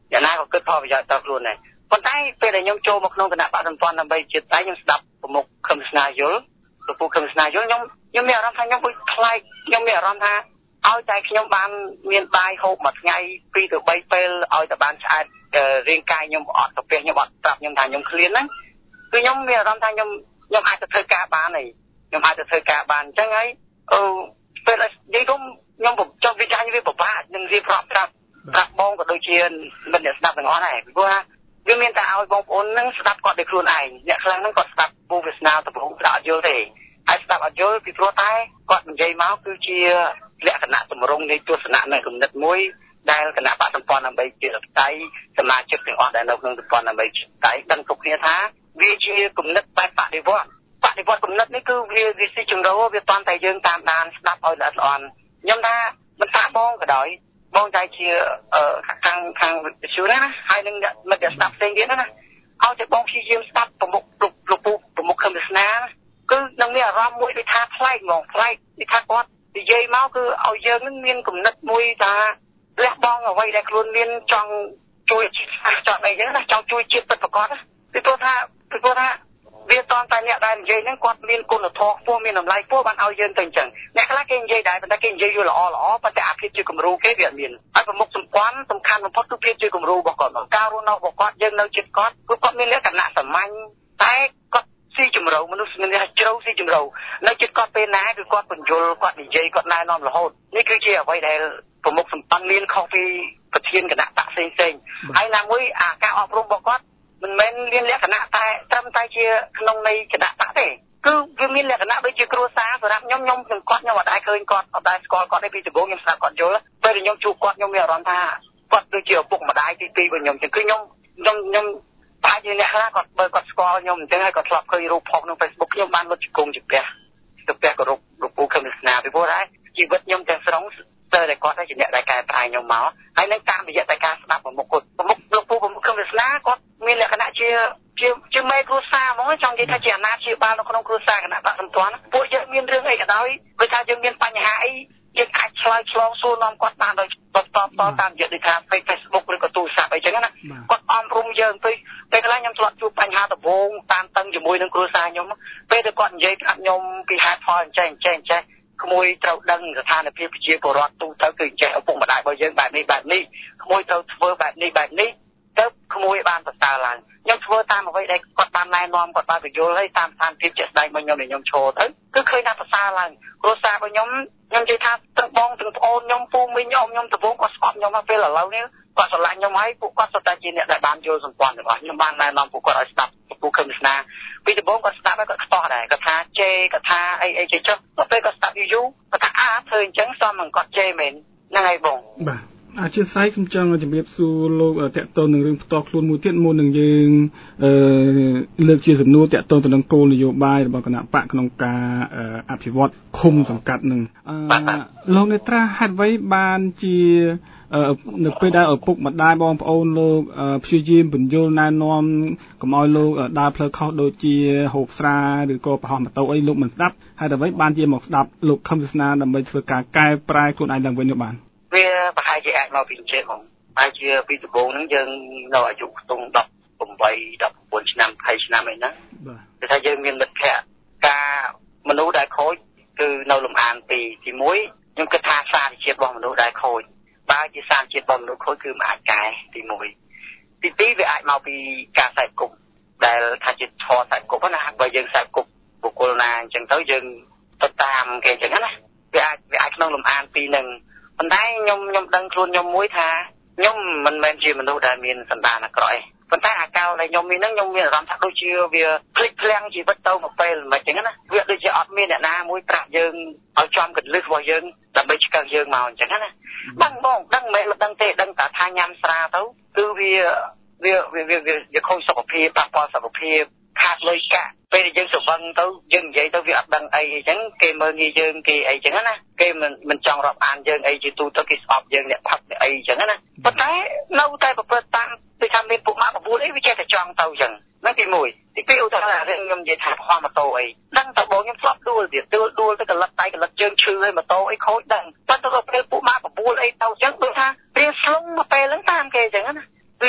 អ្នកណាក៏គិតផលប្រយោជន៍ដល់ខ្លួនដែរប៉ុន្តែពេលដែលខ្ញុំចូលមកក្នុងគណៈបកសម្ព័ន្ធដើម្បីជាតិតែខ្ញុំស្ដាប់ប្រមុខខឹមស្នាយល់លោកពូខឹមស្នាយល់ខ្ញុំខ្ញុំមានអារម្មណ៍ថាខ្ញុំដូចខ្លាចខ្ញុំមានអារម្មណ៍ថាឲ្យតែខ្ញុំបានមានបាយហូបមួយថ្ងៃពីរទៅបីពេលឲ្យតែបានឆ្អែតរាងកាយខ្ញុំអត់កាពះខ្ញុំអត់ប្រាប់ខ្ញុំថាខ្ញុំឃ្លានហ្នឹងគឺខ្ញុំមានអារម្មណ៍ថាខ្ញុំខ្ញុំអាចទៅធ្វើការបានហើយខ្ញុំអាចទៅធ្វើការបានអញ្ចឹងហើយអឺពេលនិយាយទៅខ្ញុំចង់វិចារវាពិបាកនឹងរៀបរាប់ប្រាប់ប្រាប់បងក៏ដូចជាមិត្តអ្នកស្ដាប់ទាំងអស់ដែរព្រោះថាវាមានតែឲ្យបងប្អូននឹងស្ដាប់គាត់ដោយខ្លួនឯងអ្នកខ្លះហ្នឹងគាត់ស្ដាប់ពូវាសនាទៅព្រមស្ដាប់អត់យល់ទេហើយស្ដាប់អត់យល់ពីព្រោះតែគាត់និយាយមកគឺជាលក្ខណៈទម្រង់នៃទស្សនៈនៃគំនិតមួយដែលគណៈបកសម្ព័ន្ធដើម្បីជាលទ្ធិសមាជិកទាំងអស់ដែលនៅក្នុងសម្ព័ន្ធដើម្បីជាលទ្ធិដឹងគ្រប់គ្នាថាវាជាគំនិតបែបបដិវត្តន៍បដិវត្តន៍គំនិតនេះគឺវាវាស៊ីជម្រៅវាតាន់តែយើងតាមដានស្ដាប់ឲ្យល្អិតល្អន់ខ្ញុំថាមិនថាបងក៏ដោយបងតែជាខាងខាងវិទ្យុណាហើយនឹងមិត្តស្ដាប់ផ្សេងទៀតណាឲ្យតែបងព្យាយាមស្ដាប់ប្រមុខលោកពូប្រមុខខឹមវាសនាគឺនឹងមានអារម្មណ៍មួយដូចថាប្លែកហ្មងប្លែកពីថាគាត់និយាយមកគឺឲ្យយើងនឹងមានគំនិតមួយថាលះបង់អ្វីដែលខ្លួនមានចង់ជួយចង់អីចឹងណាចង់ជួយជាតិពិតប្រាកដណាពីព្រោះថាពីព្រោះថាវាតន់តែអ្នកដែលនិយាយហ្នឹងគាត់មានគុណធម៌ខ្ពស់មានតម្លៃខ្ពស់បានឲ្យយើងទៅអញ្ចឹងអ្នកខ្លះគេនិយាយដែរប៉ុន្តែគេនិយាយយល់ល្អល្អប៉ុន្តែអាភាពជាគំរូគេវាអត់មានហើយប្រមុខសម្ព័ន្ធសំខាន់បំផុតគឺភាពជាគំរូរបស់គាត់ការរស់នៅរបស់គាត់យើងនៅជិតគាត់គឺគាត់មានលក្ខណៈសាមញ្ញតែគាត់ស៊ីជម្រៅមនុស្សមានជ្រៅស៊ីជម្រៅនៅជិតគាត់ពេលណាគឺគាត់បញ្យល់គាត់និយាយគាត់ណែនាំរហូតនេះគឺជាអ្វីដែលប្រមុខសម្ព័ន្ធមានខុសពីប្រធានគណៈបកផ្សេងផ្សេងហើយណាមួយអាការអប់រំរបស់គាត់មិនមែនមានលក្ខណៈតែត្រឹមតែជាក្នុងនៃគណៈបកទេគឺវាមានលក្ខណៈដូចជាគ្រួសារសម្រាប់ខ្ញុំខ្ញុំនឹងគាត់ខ្ញុំអត់ដែរឃើញគាត់អត់ដែរស្គាល់គាត់ទេពីដំបូងខ្ញុំស្ដាប់គាត់យល់ពេលខ្ញុំជួបគាត់ខ្ញុំមានអារម្មណ៍ថាគាត់ដូចជាឪពុកម្ដាយទីពីររបស់ខ្ញុំចឹងគឺខ្ញុំខ្ញុំខ្ញុំប្រហែលជាអ្នកខ្លះគាត់បើគាត់ស្គាល់ខ្ញុំអញ្ចឹងហើយគាត់ធ្លាប់ឃើញរូបផុសក្នុង Facebook ខ្ញុំបានលុតជង្គង់ជពះជពះគោរពលោកពូខឹមវាសនាពីព្រោះតែជីវិតខ្ញុំទាំងស្រុងស្ទើរតែគាត់តែជាអ្នកដែលកែប្រែខ្ញុំមកហើយនឹងតាមរយៈតែការស្ដាប់ប្រមុខគាត់ប្រមុខលោកពូប្រមុខខឹមវាសនាគាត់មានលក្ខណៈជាជាជាមេគ្រួសារហ្មងចង់និយាយថាជាអាណាព្យាបាលនៅក្នុងគ្រួសារគណៈបកសម្ព័ន្ធពួកយើងមានរឿងអីក៏ដោយព្រោះថាយើងមានបញ្ហាអីយើងអាចឆ្លើយឆ្លងសួរនាំគាត់បានដោយតបតបតាមរយៈដូចថា Facebook ឬក៏ទូរស័ព្ទអីចឹងណាគាត់អមរុំយើងទៅពេលខ្លះខ្ញុំធ្លាប់ជួបបញ្ហាដំបូងតាមតឹងជាមួយនឹងគ្រួសារខ្ញុំពេលដែលគាត់និយាយប្រាប់ខ្ញុំពីហេតុផលអញ្ចឹងអញ្ចឹងអញ្ចឹងក្មួយត្រូវដឹងស្ថានភាពប្រជាពលរដ្ឋទូទៅគឺចេះឪពុកម្ដាយរបស់យើងបែបនេះបែបនេះក្មួយត្រូវធ្វើបែបនេះបែបនេះទៅក្មួយបានប្រសើរឡើងខ្ញុំធ្វើតាមអ្វីដែលគាត់បានណែនាំគាត់បានបញ្យល់ហើយតាមស្ថានភាពជាក់ស្ដែងរបស់ខ្ញុំដែលខ្ញុំឈរទៅគឺឃើញថាប្រសើរឡើងគ្រួសាររបស់ខ្ញុំខ្ញុំនិយាយថាទាំងបងទាំងប្អូនខ្ញុំពូមីងខ្ញុំខ្ញុំដំបូងគាត់ស្គាល់ខ្ញុំមកពេលឥឡូវនេះគាត់ស្រឡាញ់ខ្ញុំហើយពួកគាត់សុទ្ធតែជាអ្នកដែលបានយល់សម្ព័ន្ធរបស់ខ្ញុំបានណែនាំពួកគាត់ឲ្យស្ដាប់ពូខឹមវាសនាពីដំបូងគាត់ស្ដាប់ហើយគាត់ខ្ទាស់ដែរគាត់ថាជេរគាត់ថាអីអីជិះចុះដល់ពេលគាត់ស្ដាប់យូរយូរគាត់ថាអាធ្វើអញ្ចឹងសមនឹងគាត់ជេរមែនហ្នឹងហើយបងបាទអធិស្ឋានខ្ញុំចង់ជម្រាបសួរលោកតាក់ទងនឹងរឿងផ្ទាល់ខ្លួនមួយទៀតមុននឹងយើងអឺលើកជាសំណួរតាក់ទងទៅនឹងគោលនយោបាយរបស់គណៈបកក្នុងការអភិវឌ្ឍឃុំសង្កាត់នឹងអឺលោកនេត្រាហេតុអ្វីបានជានៅពេលដែលឪពុកម្ដាយបងប្អូនលោកព្យាយាមបញ្យល់ណែនាំកុំឲ្យលោកដើរផ្លូវខុសដូចជាហូបស្រាឬក៏ប្រហោះម៉ូតូអីលោកមិនស្ដាប់ហេតុអ្វីបានជាមកស្ដាប់លោកខឹមវាសនាដើម្បីធ្វើការកែប្រែខ្លួនឯងឡើងវិញនោះបានវាប្រហែលជាអាចមកពីចេះហ្មងប្រហែលជាពីដំបូងហ្នឹងយើងនៅអាយុខ្ទង់ដប់ប្រាំបី ដប់ប្រាំបួនឆ្នាំยี่สิบឆ្នាំអីហ្នឹងគឺថាយើងមានមិត្តភក្តិការមនុស្សដែលខូចគឺនៅលំអានពីទីមួយខ្ញុំគិតថាសារជាតិរបស់មនុស្សដែលខូចបើជាសារជាតិរបស់មនុស្សខូចគឺមិនអាចកែទីមួយទីពីរវាអាចមកពីការខ្សែគប់ដែលថាជាធម៌ខ្សែគប់ណាបើយើងខ្សែគប់បុគ្គលណាអញ្ចឹងទៅយើងទៅតាមគេអញ្ចឹងណាវាអាចវាអាចក្នុងលំអានពីនឹងប៉ុន្តែខ្ញុំខ្ញុំដឹងខ្លួនខ្ញុំមួយថាខ្ញុំមិនមែនជាមនុស្សដែលមានសន្តានអាក្រក់ទេប៉ុន្តែអាកាលដែលខ្ញុំមានហ្នឹងខ្ញុំមានអារម្មណ៍ថាដូចជាវាភ្លេចភ្លាំងជីវិតទៅមកពេលមិនអញ្ចឹងណាវាដូចជាអត់មានអ្នកណាមួយប្រាប់យើងឲ្យចំកន្លឹះរបស់យើងដើម្បីឆ្កឹះយើងមកអញ្ចឹងណាដឹងបងដឹងមិនមិនដឹងទេដឹងតែថាញ៉ាំស្រាទៅគឺវាវាវាវាវាខូចសុខភាពប៉ះពាល់សុខភាពខាតលុយកាក់ពេលយើងស្រវឹងទៅយើងនិយាយទៅវាអត់ដឹងអីអញ្ចឹងគេមើលងាយយើងគេអីអញ្ចឹងណាគេមិនមិនចង់រាប់អានយើងអីជាទូទៅគេស្អប់យើងអ្នកផឹកអ្នកអីអញ្ចឹងណាប៉ុន្តែនៅតែប្រព្រឹត្តតាមដូចថាមានពុកម៉ាក់បបួលអីវាចេះតែចង់ទៅអញ្ចឹងហ្នឹងទីមួយទីពីរឧទាហរណ៍រឿងខ្ញុំនិយាយថាខំម៉ូតូអីដឹងតែបងខ្ញុំធ្លាប់ដួលទៀតដួលដួលទៅកលឹកដៃកលឹកជើងឈឺហើយម៉ូតូអីខូចដឹងប៉ុន្តែទៅពេលពុកម៉ាក់បបួលអីទៅអញ្ចឹងដូចថាព្រៀងស្លុងមកពេលហ្នឹងតាមគេអញ្ចឹងណាវា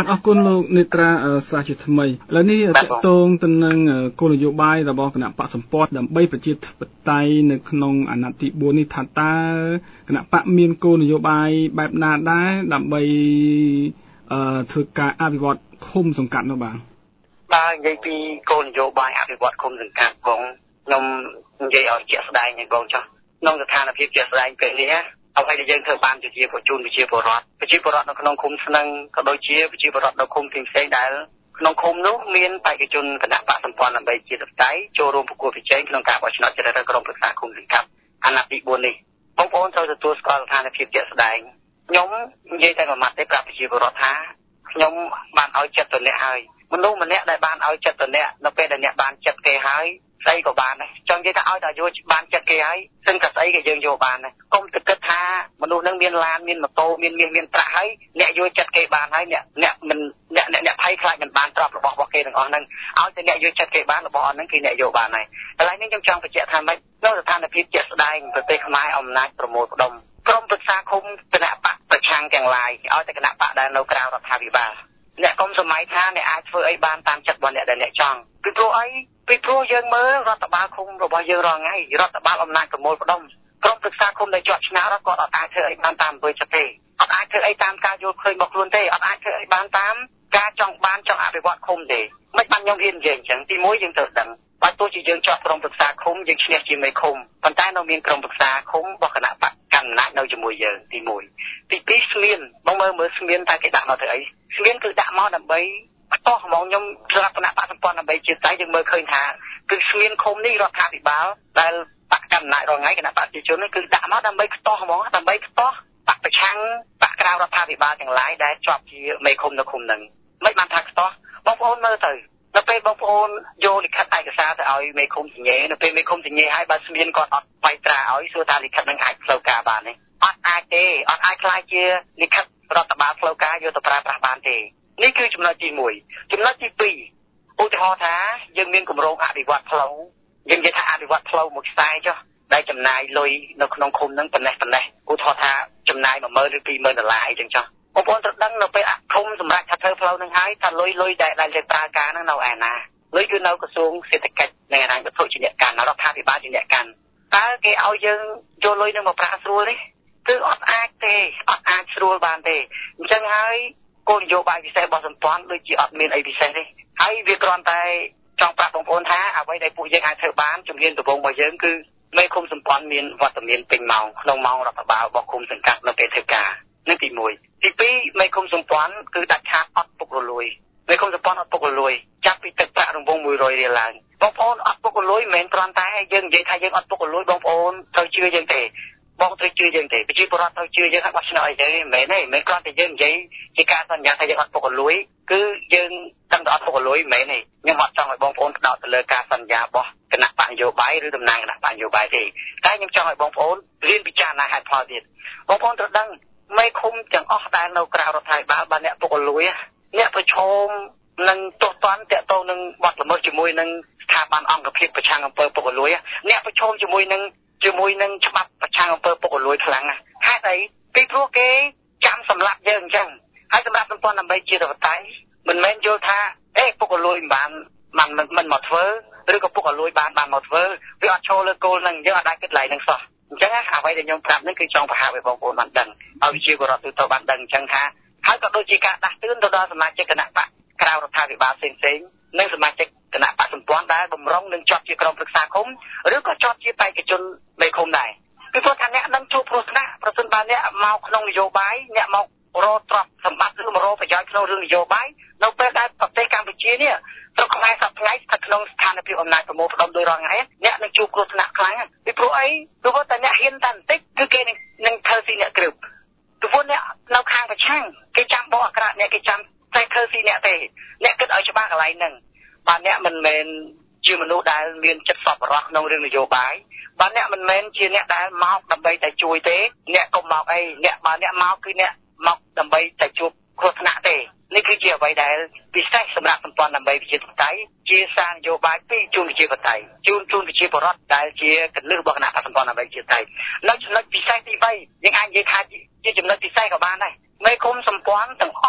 អរគុណលោកនេត្រាសាជាថ្មីឥឡូវនេះតកតងទៅនឹងគោលនយោបាយរបស់គណៈបកសម្ព័ន្ធដើម្បីប្រជាធិបតេយ្យនៅក្នុងអាណត្តិទីបួននេះថាតើគណៈបកមានគោលនយោបាយបែបណាដែរដើម្បីអឺធ្វើការអភិវឌ្ឍឃុំសង្កាត់នោះបាទបើនិយាយពីគោលនយោបាយអភិវឌ្ឍឃុំសង្កាត់បងខ្ញុំនិយាយឲ្យជាក់ស្ដែងឲ្យបងចោះក្នុងស្ថានភាពជាក់ស្ដែងពេលនេះអ្វីដែលយើងធ្វើបានជាប្រជាជនប្រជាពលរដ្ឋប្រជាពលរដ្ឋនៅក្នុងឃុំស្នឹងក៏ដូចជាប្រជាពលរដ្ឋនៅឃុំផ្សេងៗដែលក្នុងឃុំនោះមានបេក្ខជនគណៈបកសម្ព័ន្ធដើម្បីជាតន្ត្រីចូលរួមប្រកួតប្រជែងក្នុងការបោះឆ្នោតជ្រើសរើសក្រុមប្រឹក្សាឃុំសង្កាត់អាណត្តិទីបួននេះបងប្អូនត្រូវទទួលស្គាល់ស្ថានភាពជាក់ស្ដែងខ្ញុំនិយាយតែមួយម៉ាត់ទេប្រាប់ប្រជាពលរដ្ឋថាខ្ញុំបានឲ្យចិត្តទៅអ្នកហើយមនុស្សម្នាក់ដែលបានឲ្យចិត្តទៅអ្នកនៅពេលដែលអ្នកបានចិត្តគេហើយស្អីក៏បានដែរចង់និយាយថាឲ្យតែយកបានចិត្តគេហើយซึ่งតែស្អីក៏យើងយកបានដែរកុំទៅគិតថាមនុស្សនឹងមានឡានមានម៉ូតូមានមាសមានប្រាក់ហើយអ្នកយកចិត្តគេបានហើយអ្នកអ្នកមិនអ្នកអ្នកភ័យខ្លាចមិនបានទ្រព្យរបស់របស់គេទាំងអស់ហ្នឹងឲ្យតែអ្នកយកចិត្តគេបានរបស់អស់ហ្នឹងគឺអ្នកយកបានហើយកន្លែងនេះខ្ញុំចង់បញ្ជាក់ថាម៉េចនៅស្ថានភាពជាក់ស្ដែងប្រទេសខ្មែរអំណាចប្រមូលផ្ដុំក្រុមប្រឹក្សាឃុំគណៈបកប្រឆាំងទាំងឡាយឲ្យតែគណៈបកដែលនៅក្រៅរដ្ឋាភិបាលអ្នកកុំសម័យថាអ្នកអាចធ្វើអីបានតាមចិត្តរបស់អ្នកដែលអ្នកចង់ពីព្រោះអីពីព្រោះយើងមើលរដ្ឋបាលឃុំរបស់យើងរាល់ថ្ងៃរដ្ឋបាលអំណាចប្រមូលផ្ដុំក្រុមប្រឹក្សាឃុំដែលជាប់ឆ្នោតគាត់អត់អាចធ្វើអីបានតាមអំពើចិត្តទេអត់អាចធ្វើអីតាមការយល់ឃើញរបស់ខ្លួនទេអត់អាចធ្វើអីបានតាមការចង់បានចង់អភិវឌ្ឍឃុំទេមិនបានខ្ញុំហ៊ាននិយាយអញ្ចឹងទីមួយយើងត្រូវដឹងបើទោះជាយើងជាប់ក្រុមប្រឹក្សាឃុំយើងឈ្នះជាមេឃុំប៉ុន្តែនៅមានក្រុមប្រឹក្សាឃុំរបស់គណៈបកកណ្ដាលនៅជាមួយយើងទីមួយទីពីរស្មៀនបងមើលមើលស្មៀនតែគេដាក់មកធ្វើអីស្មៀនគឺដាក់មកដើម្បីផ្ទាស់ហ្មងខ្ញុំស្រាប់គណៈបកសម្ព័ន្ធដើម្បីជាតែយើងមើលឃើញថាគឺស្មៀនឃុំនេះរដ្ឋាភិបាលដែលបកកណ្ដាលរងថ្ងៃគណៈបកប្រជាជននេះគឺដាក់មកដើម្បីផ្ទាស់ហ្មងដើម្បីផ្ទាស់បកប្រឆាំងបកក្រៅរដ្ឋាភិបាលទាំងឡាយដែលជាប់ជាមេឃុំនៅឃុំហ្នឹងមិនបានថាផ្ទាស់បងប្អូនមើលទៅនៅពេលបងប្អូនយកលិខិតឯកសារទៅឲ្យមេឃុំសញ្ញេនៅពេលមេឃុំសញ្ញេឲ្យបើស្មៀនគាត់អត់បៃត្រាឲ្យសួរថាលិខិតហ្នឹងអាចផ្លូវការបានទេអត់អាចទេអត់អាចខ្លាចជាលិខិតរដ្ឋបាលផ្លូវការយកទៅប្រើប្រាស់បានទេនេះគឺចំណុចទីមួយចំណុចទីពីរឧទាហរណ៍ថាយើងមានគម្រោងអភិវឌ្ឍផ្លូវយើងនិយាយថាអភិវឌ្ឍផ្លូវមួយខ្សែចុះដែលចំណាយលុយនៅក្នុងឃុំហ្នឹងប៉ុណ្ណេះប៉ុណ្ណេះឧទាហរណ៍ថាចំណាយមួយម៉ឺនឬពីរម៉ឺនដុល្លារអីចឹងចុះបងប្អូនត្រូវដឹងនៅពេលឃុំសម្រាប់ថាធ្វើផ្លូវហ្នឹងហើយថាលុយលុយដែលដែលយើងប្រើការហ្នឹងនៅឯណាលុយគឺនៅក្រសួងសេដ្ឋកិច្ចនិងហិរញ្ញវត្ថុជាអ្នកកាន់រដ្ឋាភិបាលជាអ្នកកាន់តើគេឲ្យយើងយកលុយហ្នឹងមកប្រាក់ស្រួលទេគឺអត់អាចទេអត់អាចស្រួលបានទេអញ្ចឹងហើយគោលនយោបាយពិសេសរបស់សម្ព័ន្ធដូចជាអត់មានអីពិសេសទេហើយវាគ្រាន់តែចង់ប្រាប់បងប្អូនថាអ្វីដែលពួកយើងអាចធ្វើបានជំនាញដំបូងរបស់យើងគឺមេឃុំសម្ព័ន្ធមានវត្តមានពេញម៉ោងក្នុងម៉ោងរដ្ឋបាលរបស់ឃុំសង្កាត់នៅពេលធ្វើការនេះទីមួយទីពីរមេឃុំសម្ព័ន្ធគឺដាច់ខាតអត់ពុករលួយមេឃុំសម្ព័ន្ធអត់ពុករលួយចាប់ពីទឹកប្រាក់រង្វង់មួយរយរៀលឡើងបងប្អូនអត់ពុករលួយមិនមែនគ្រាន់តែយើងនិយាយថាយើងអត់ពុករលួយបងប្អូនត្រូវជឿយើងទេបងត្រូវជឿយើងទេប្រជាពលរដ្ឋត្រូវជឿយើងហើយបោះឆ្នោតអីទេមិនមែនទេមិនគ្រាន់តែយើងនិយាយជាការសន្យាថាយើងអត់ពុករលួយគឺយើងដឹងតែអត់ពុករលួយមិនមែនទេខ្ញុំអត់ចង់ឲ្យបងប្អូនផ្ដោតទៅលើការសន្យារបស់គណៈបកនយោបាយឬតំណាងគណៈបកនយោបាយទេតែខ្ញុំចង់ឲ្យបងប្អូនរៀនពិចារណាហេតុផលទៀតបងប្អូនត្រូវដឹងមេឃុំទាំងអស់ដែលនៅក្រៅរដ្ឋាភិបាលបានអ្នកពុករលួយអ្នកប្រឈមនឹងទោសទណ្ឌតាក់ទងនឹងបទល្មើសជាមួយនឹងស្ថាប័នអង្គភាពប្រឆាំងអំពើពុករលួយអ្នកប្រឈមជាមួយនឹងជាមួយនឹងច្បាប់ប្រឆាំងអំពើពុករលួយខ្លាំងណាស់ហេតុអីពីព្រោះគេចាំសម្លាប់យើងអញ្ចឹងហើយសម្រាប់សម្ព័ន្ធដើម្បីជារដ្ឋាភិបាលមិនមែនយល់ថាអេពុករលួយមិនបានមិនមិនមកធ្វើឬក៏ពុករលួយបានបានមកធ្វើវាអត់ចូលលើគោលនឹងយើងអត់ដែរគិតឡៃនឹងសោះអញ្ចឹងអ្វីដែលខ្ញុំប្រាប់នេះគឺចង់បង្ហាញឲ្យបងប្អូនបានដឹងឲ្យវិជាពលរដ្ឋទូទៅបានដឹងអញ្ចឹងថាហើយក៏ដូចជាការដាស់តឿនទៅដល់សមាជិកគណៈបកក្រៅរដ្ឋាភិបាលផ្សេងៗនិងសមាជិកគណៈបកសម្ព័ន្ធដែលបំរុងនឹងជាប់ជាក្រុមប្រឹក្សាឃុំឬក៏ជាប់ជាបេក្ខជនមេឃុំដែរគឺព្រោះថាអ្នកនឹងជួបគ្រោះថ្នាក់ប្រសិនបើអ្នកមកក្នុងនយោបាយអ្នកមករកទ្រព្យសម្បត្តិឬមករកប្រយោជន៍ក្នុងរឿងនយោបាយនៅពេលដែលប្រទេសកម្ពុជានេះស្រុកខ្មែរសប្តាហ៍ស្ថិតក្នុងស្ថានភាពអំណាចប្រមូលផ្ដុំដោយរាល់ថ្ងៃអ្នកនឹងជួបគ្រោះថ្នាក់ខ្លាំងពីព្រោះអីគឺព្រោះតែអ្នកហ៊ានតែបន្តិចគឺគេនឹងធ្វើស៊ីអ្នកក្រឹបពីព្រោះអ្នកនៅខាងប្រឆាំងគេចាំបោះអាក្រក់អ្នកគេចាំតែធ្វើស៊ីអ្នកទេអ្នកគិតឲ្យច្បាស់កន្លែងហ្នឹងបើអ្នកមិនមែនជាមនុស្សដែលមានចិត្តសប្បុរសក្នុងរឿងនយោបាយបើអ្នកមិនមែនជាអ្នកដែលមកដើម្បីតែជួយទេអ្នកកុំមកអីអ្នកបើអ្នកមកគឺអ្នកមកដើម្បីតែជួបគ្រោះថ្នាក់ទេនេះគឺជាអ្វីដែលពិសេសសម្រាប់សម្ព័ន្ធដើម្បីប្រជាធិបតេយ្យជាសារនយោបាយពីជូនប្រជាធិបតេយ្យជូនជូនប្រជាពលរដ្ឋដែលជាកលឹះរបស់គណៈបកសម្ព័ន្ធដើម្បីប្រជាធិបតេយ្យនៅចំណុចពិសេសទីបីយើងអាចនិយាយថាជាចំណុចពិសេសក៏បានដែរមេឃុំសម្ព័ន្ធទាំងអស់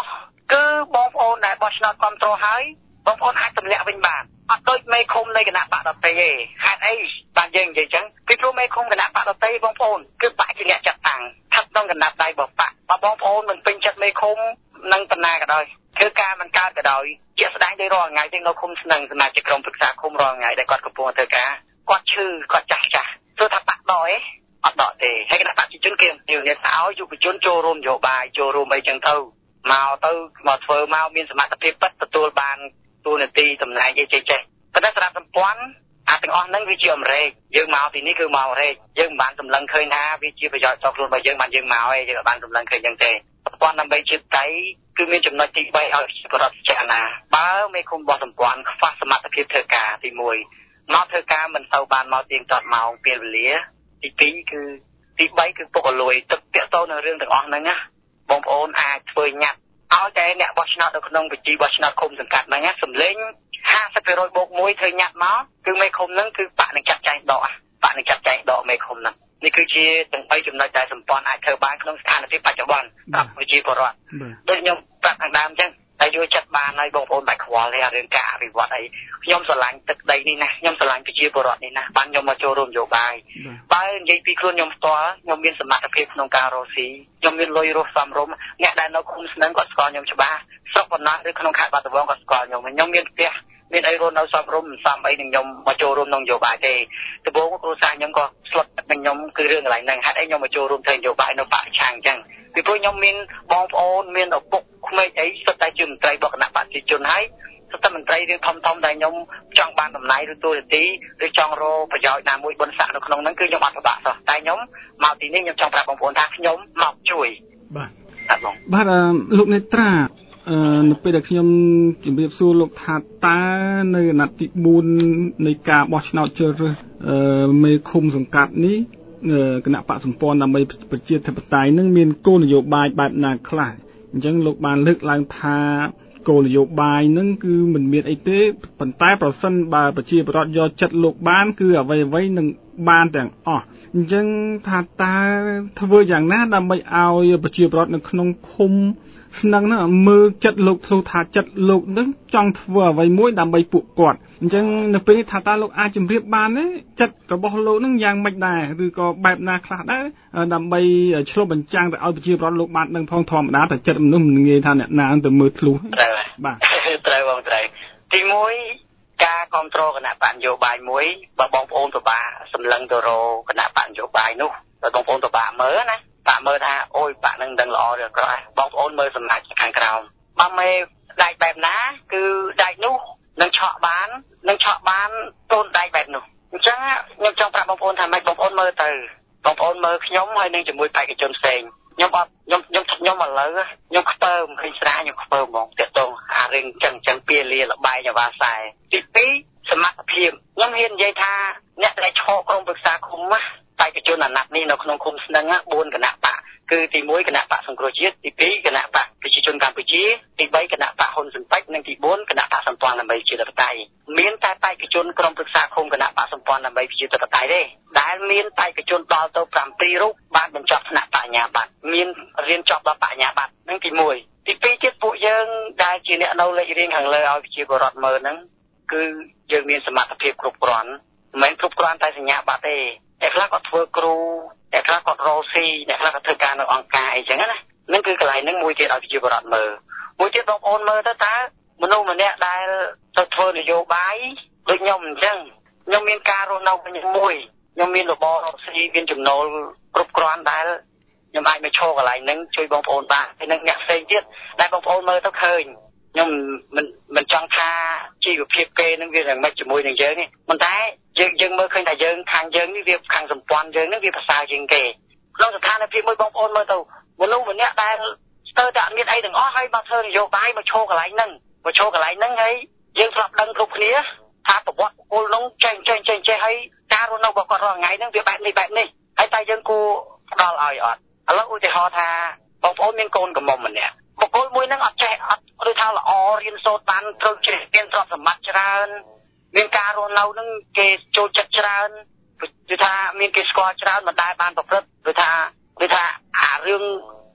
គឺបងប្អូនដែលបោះឆ្នោតគ្រប់គ្រងហើយបងប្អូនអាចទម្លាក់វិញបានអត់ដូចមេឃុំនៃគណៈបកដតីទេហេតុអីបានយើងនិយាយចឹងពីព្រោះមេឃុំគណៈបកដតីបងប្អូនគឺបកជាអ្នកចាត់តាំងស្ថិតក្នុងកណ្ដាប់ដៃរបស់បកបើបងប្អូនមិនពេញចិត្តមេឃុំនឹងបណ្ណាក៏ដោយធ្វើការមិនកើតក៏ដោយជាក់ស្ដែងដោយរាល់ថ្ងៃទាំងនៅឃុំស្នឹងសមាជិកក្រុមប្រឹក្សាឃុំរាល់ថ្ងៃដែលគាត់កំពុងធ្វើការគាត់ឈឺគាត់ចាស់ចាស់ធ្វើថាបាក់ដកឯងអត់ដកទេហើយគណៈបព្វជិជនគេនិយាយថាឲ្យយុវជនចូលរួមនយោបាយចូលរួមអីចឹងទៅមកទៅមកធ្វើមកមានសមត្ថភាពពិតទទួលបានទូនាទីតំណែងអីចេះចេះប៉ុន្តែសារៈសម្ព័ន្ធអាទាំងអស់ហ្នឹងវាជាអមរេចយើងមកទីនេះគឺមករេចយើងមិនបានសម្លឹងឃើញថាវាជាប្រយោជន៍ដល់ខ្លួនរបស់យើងបានយើងមកឯងយើងមិនបានសម្លឹងឃើញចឹងទេសម្ព័ន្ធដើម្បីជាតិតៃគឺមានចំណុចទីបីឲ្យបរដ្ឋពិចារណាបើមេឃុំរបស់សម្ព័ន្ធខ្វះសមត្ថភាពធ្វើការទីមួយមកធ្វើការមិនសូវបានមកទៀងទាត់ម៉ោងពេលវេលាទីពីរគឺទីបីគឺពុករលួយទឹកពាក់តោនៅរឿងទាំងអស់ហ្នឹងណាបងប្អូនអាចធ្វើញ៉ាត់ឲ្យតែអ្នកបោះឆ្នោតនៅក្នុងបញ្ជីបោះឆ្នោតឃុំសង្កាត់ហ្នឹងណាសម្លេងห้าสิบ%បូកមួយធ្វើញ៉ាត់មកគឺមេឃុំហ្នឹងគឺបកនឹងចាត់ចែងដកបកនឹងចាត់ចែងដកមេឃុំហ្នឹងនេះគឺជាទាំងបីចំណុចដែលសម្ព័ន្ធអាចធ្វើបានក្នុងស្ថានភាពបច្ចុប្បន្នប្រាប់ប្រជាពលរដ្ឋដូចខ្ញុំប្រាប់ខាងដើមអញ្ចឹងតែយល់ចិត្តបានហើយបងប្អូនបាច់ខ្វល់ទេអារឿងការអភិវឌ្ឍអីខ្ញុំស្រឡាញ់ទឹកដីនេះណាខ្ញុំស្រឡាញ់ប្រជាពលរដ្ឋនេះណាបានខ្ញុំមកចូលរួមនយោបាយបើនិយាយពីខ្លួនខ្ញុំផ្ទាល់ខ្ញុំមានសមត្ថភាពក្នុងការរកស៊ីខ្ញុំមានលុយរស់សមរម្យអ្នកដែលនៅឃុំស្នឹងគាត់ស្គាល់ខ្ញុំច្បាស់ស្រុកបណ្ណាឬក្នុងខេត្តបាត់ដំបងគាត់ស្គាល់ខ្ញុំខ្ញុំមានផ្ទះមានអីរស់នៅសមរម្យមិនសមអីនឹងខ្ញុំមកចូលរួមក្នុងនយោបាយទេដំបូងគ្រួសារខ្ញុំក៏ស្លុតនឹងខ្ញុំគឺរឿងកន្លែងហ្នឹងហេតុអីខ្ញុំមកចូលរួមធ្វើនយោបាយនៅបកឆាំងអញ្ចឹងពីព្រោះខ្ញុំមានបងប្អូនមានឪពុកក្មេកអីសុទ្ធតែជាមន្ត្រីរបស់គណៈបព្វជិជនហើយសុទ្ធតែមន្ត្រីរឿងធំធំដែលខ្ញុំចង់បានតំណែងឬតួនាទីឬចង់រកប្រយោជន៍ណាមួយបុណ្យស័ក្តិនៅក្នុងហ្នឹងគឺខ្ញុំអត់ពិបាកសោះតែខ្ញុំមកទីនេះខ្ញុំចង់ប្រាប់បងប្អូនថាខ្ញុំមកជួយបាទបាទលោកនេត្រាអឺនៅពេលដែលខ្ញុំជម្រាបសួរលោកថាតើនៅអាណត្តិទីបួននៃការបោះឆ្នោតជ្រើសរើសអឺមេឃុំសង្កាត់នេះគណៈបកសម្ព័ន្ធដើម្បីប្រជាធិបតេយ្យនឹងមានគោលនយោបាយបែបណាខ្លះអញ្ចឹងលោកបានលើកឡើងថាគោលនយោបាយនឹងគឺមិនមានអីទេប៉ុន្តែប្រសិនបើប្រជាពលរដ្ឋយកចិត្តលោកបានគឺអ្វីអ្វីនឹងបានទាំងអស់អញ្ចឹងថាតើធ្វើយ៉ាងណាដើម្បីឲ្យប្រជាពលរដ្ឋនៅក្នុងឃុំស្នឹងហ្នឹងមើលចិត្តលោកធ្វើថាចិត្តលោកនឹងចង់ធ្វើអ្វីមួយដើម្បីពួកគាត់អញ្ចឹងនៅពេលនេះថាតើលោកអាចជម្រាបបានទេចិត្តរបស់លោកនឹងយ៉ាងម៉េចដែរឬក៏បែបណាខ្លះដែរដើម្បីឆ្លុះបញ្ចាំងទៅឲ្យប្រជាពលរដ្ឋលោកបានដឹងផងធម្មតាតែចិត្តមនុស្សមិនងាយថាអ្នកណាទៅមើលធ្លុះបាទត្រូវបងត្រូវទីមួយការគ្រប់គ្រងគណៈបកនយោបាយមួយបើបងប្អូនពិបាកសម្លឹងទៅរកគណៈបកនយោបាយនោះបើបងប្អូនពិបាកមើលណាបាក់មើលថាអូយបាក់នឹងដឹងល្អឬអាក្រក់បងប្អូនមើលសម្រាប់ខាងក្រោមបើមេដែកបែបណាគឺដែកនោះនឹងឆក់បាននឹងឆក់បានតូនដែកបែបនោះអញ្ចឹងខ្ញុំចង់ប្រាប់បងប្អូនថាម៉េចបងប្អូនមើលទៅបងប្អូនមើលខ្ញុំហើយនឹងជាមួយបេក្ខជនផ្សេងខ្ញុំអត់ខ្ញុំខ្ញុំខ្ញុំឥឡូវខ្ញុំខ្ពើមឃើញស្រាខ្ញុំខ្ពើមហ្មងតាក់ទងអារឿងចឹងចឹងពាលាលបែងអាវ៉ាសែទីពីរសមត្ថភាពខ្ញុំហ៊ាននិយាយថាអ្នកដែលឈរក្រុមប្រឹក្សាឃុំណាបេក្ខជនអាណត្តិនេះនៅក្នុងឃុំស្នឹងបួនគណៈបកគឺទីមួយគណៈបកសង្គ្រោះជាតិទីពីរគណៈបកប្រជាជនកម្ពុជាទីបីគណៈបកហ៊ុនស៊ិនប៉ិចនិងទីបួនគណៈបកសម្ព័ន្ធដើម្បីជាតបតៃមានតែបេក្ខជនក្រុមប្រឹក្សាឃុំគណៈបកសម្ព័ន្ធដើម្បីជាតបតៃទេដែលមានបេក្ខជនដល់ទៅប្រាំពីររូបបានបញ្ចប់ថ្នាក់បញ្ញាបត្រមានរៀនចប់ដល់បញ្ញាបត្រនឹងទីមួយទីពីរទៀតពួកយើងដែលជាអ្នកនៅលេខរៀងខាងលើឲ្យប្រជាពលរដ្ឋមើលហ្នឹងគឺយើងមានសមត្ថភាពគ្រប់គ្រាន់មិនមែនគ្រប់គ្រាន់តែសញ្ញាបត្រទេអ្នកខ្លះគាត់ធ្វើគ្រូអ្នកខ្លះគាត់រកស៊ីអ្នកខ្លះគាត់ធ្វើការនៅអង្គការអីចឹងណាហ្នឹងគឺកន្លែងហ្នឹងមួយទៀតឲ្យប្រជាពលរដ្ឋមើលមួយទៀតបងប្អូនមើលទៅតើមនុស្សម្នាក់ដែលទៅធ្វើនយោបាយដូចខ្ញុំអញ្ចឹងខ្ញុំមានការរស់នៅវិញមួយខ្ញុំមានរបររកស៊ីមានចំណូលគ្រប់គ្រាន់ដែលខ្ញុំអាចមកឈរកន្លែងហ្នឹងជួយបងប្អូនបានហើយនឹងអ្នកផ្សេងទៀតដែលបងប្អូនមើលទៅឃើញខ្ញុំមិនមិនចង់ថាជីវភាពគេនឹងវាយ៉ាងម៉េចជាមួយនឹងយើងទេប៉ុន្តែយើងយើងមើលឃើញថាយើងខាងយើងនេះវាខាងសម្ព័ន្ធយើងនេះវាប្រសើរជាងគេក្នុងស្ថានភាពមួយបងប្អូនមើលទៅមនុស្សម្នាក់ដែលស្ទើរតែអត់មានអីទាំងអស់ហើយមកធ្វើនយោបាយមកឈរកន្លែងហ្នឹងមកឈរកន្លែងហ្នឹងហើយយើងធ្លាប់ដឹងគ្រប់គ្នាថាប្រវត្តិបុគ្គលនោះចេះចេះចេះចេះហើយការរស់នៅរបស់គាត់រាល់ថ្ងៃហ្នឹងវាបែបនេះបែបនេះហើយតែយើងគួរផ្ដល់ឲ្យអត់ឥឡូវឧទាហរណ៍ថាបងប្អូនមានកូនកំមុំម្នាក់បុគ្គលមួយហ្នឹងអត់ចេះអត់ឬថាល្អរៀនសូត្របានត្រូវជ្រះមានទ្រព្យសម្បត្តិច្រើនមានការរស់នៅហ្នឹងគេចូលចិត្តច្រើនគឺថាមានគេស្គាល់ច្រើនមិនដែលបានប្រព្រឹត្តឬថាឬថាអារឿងក្នុងកំ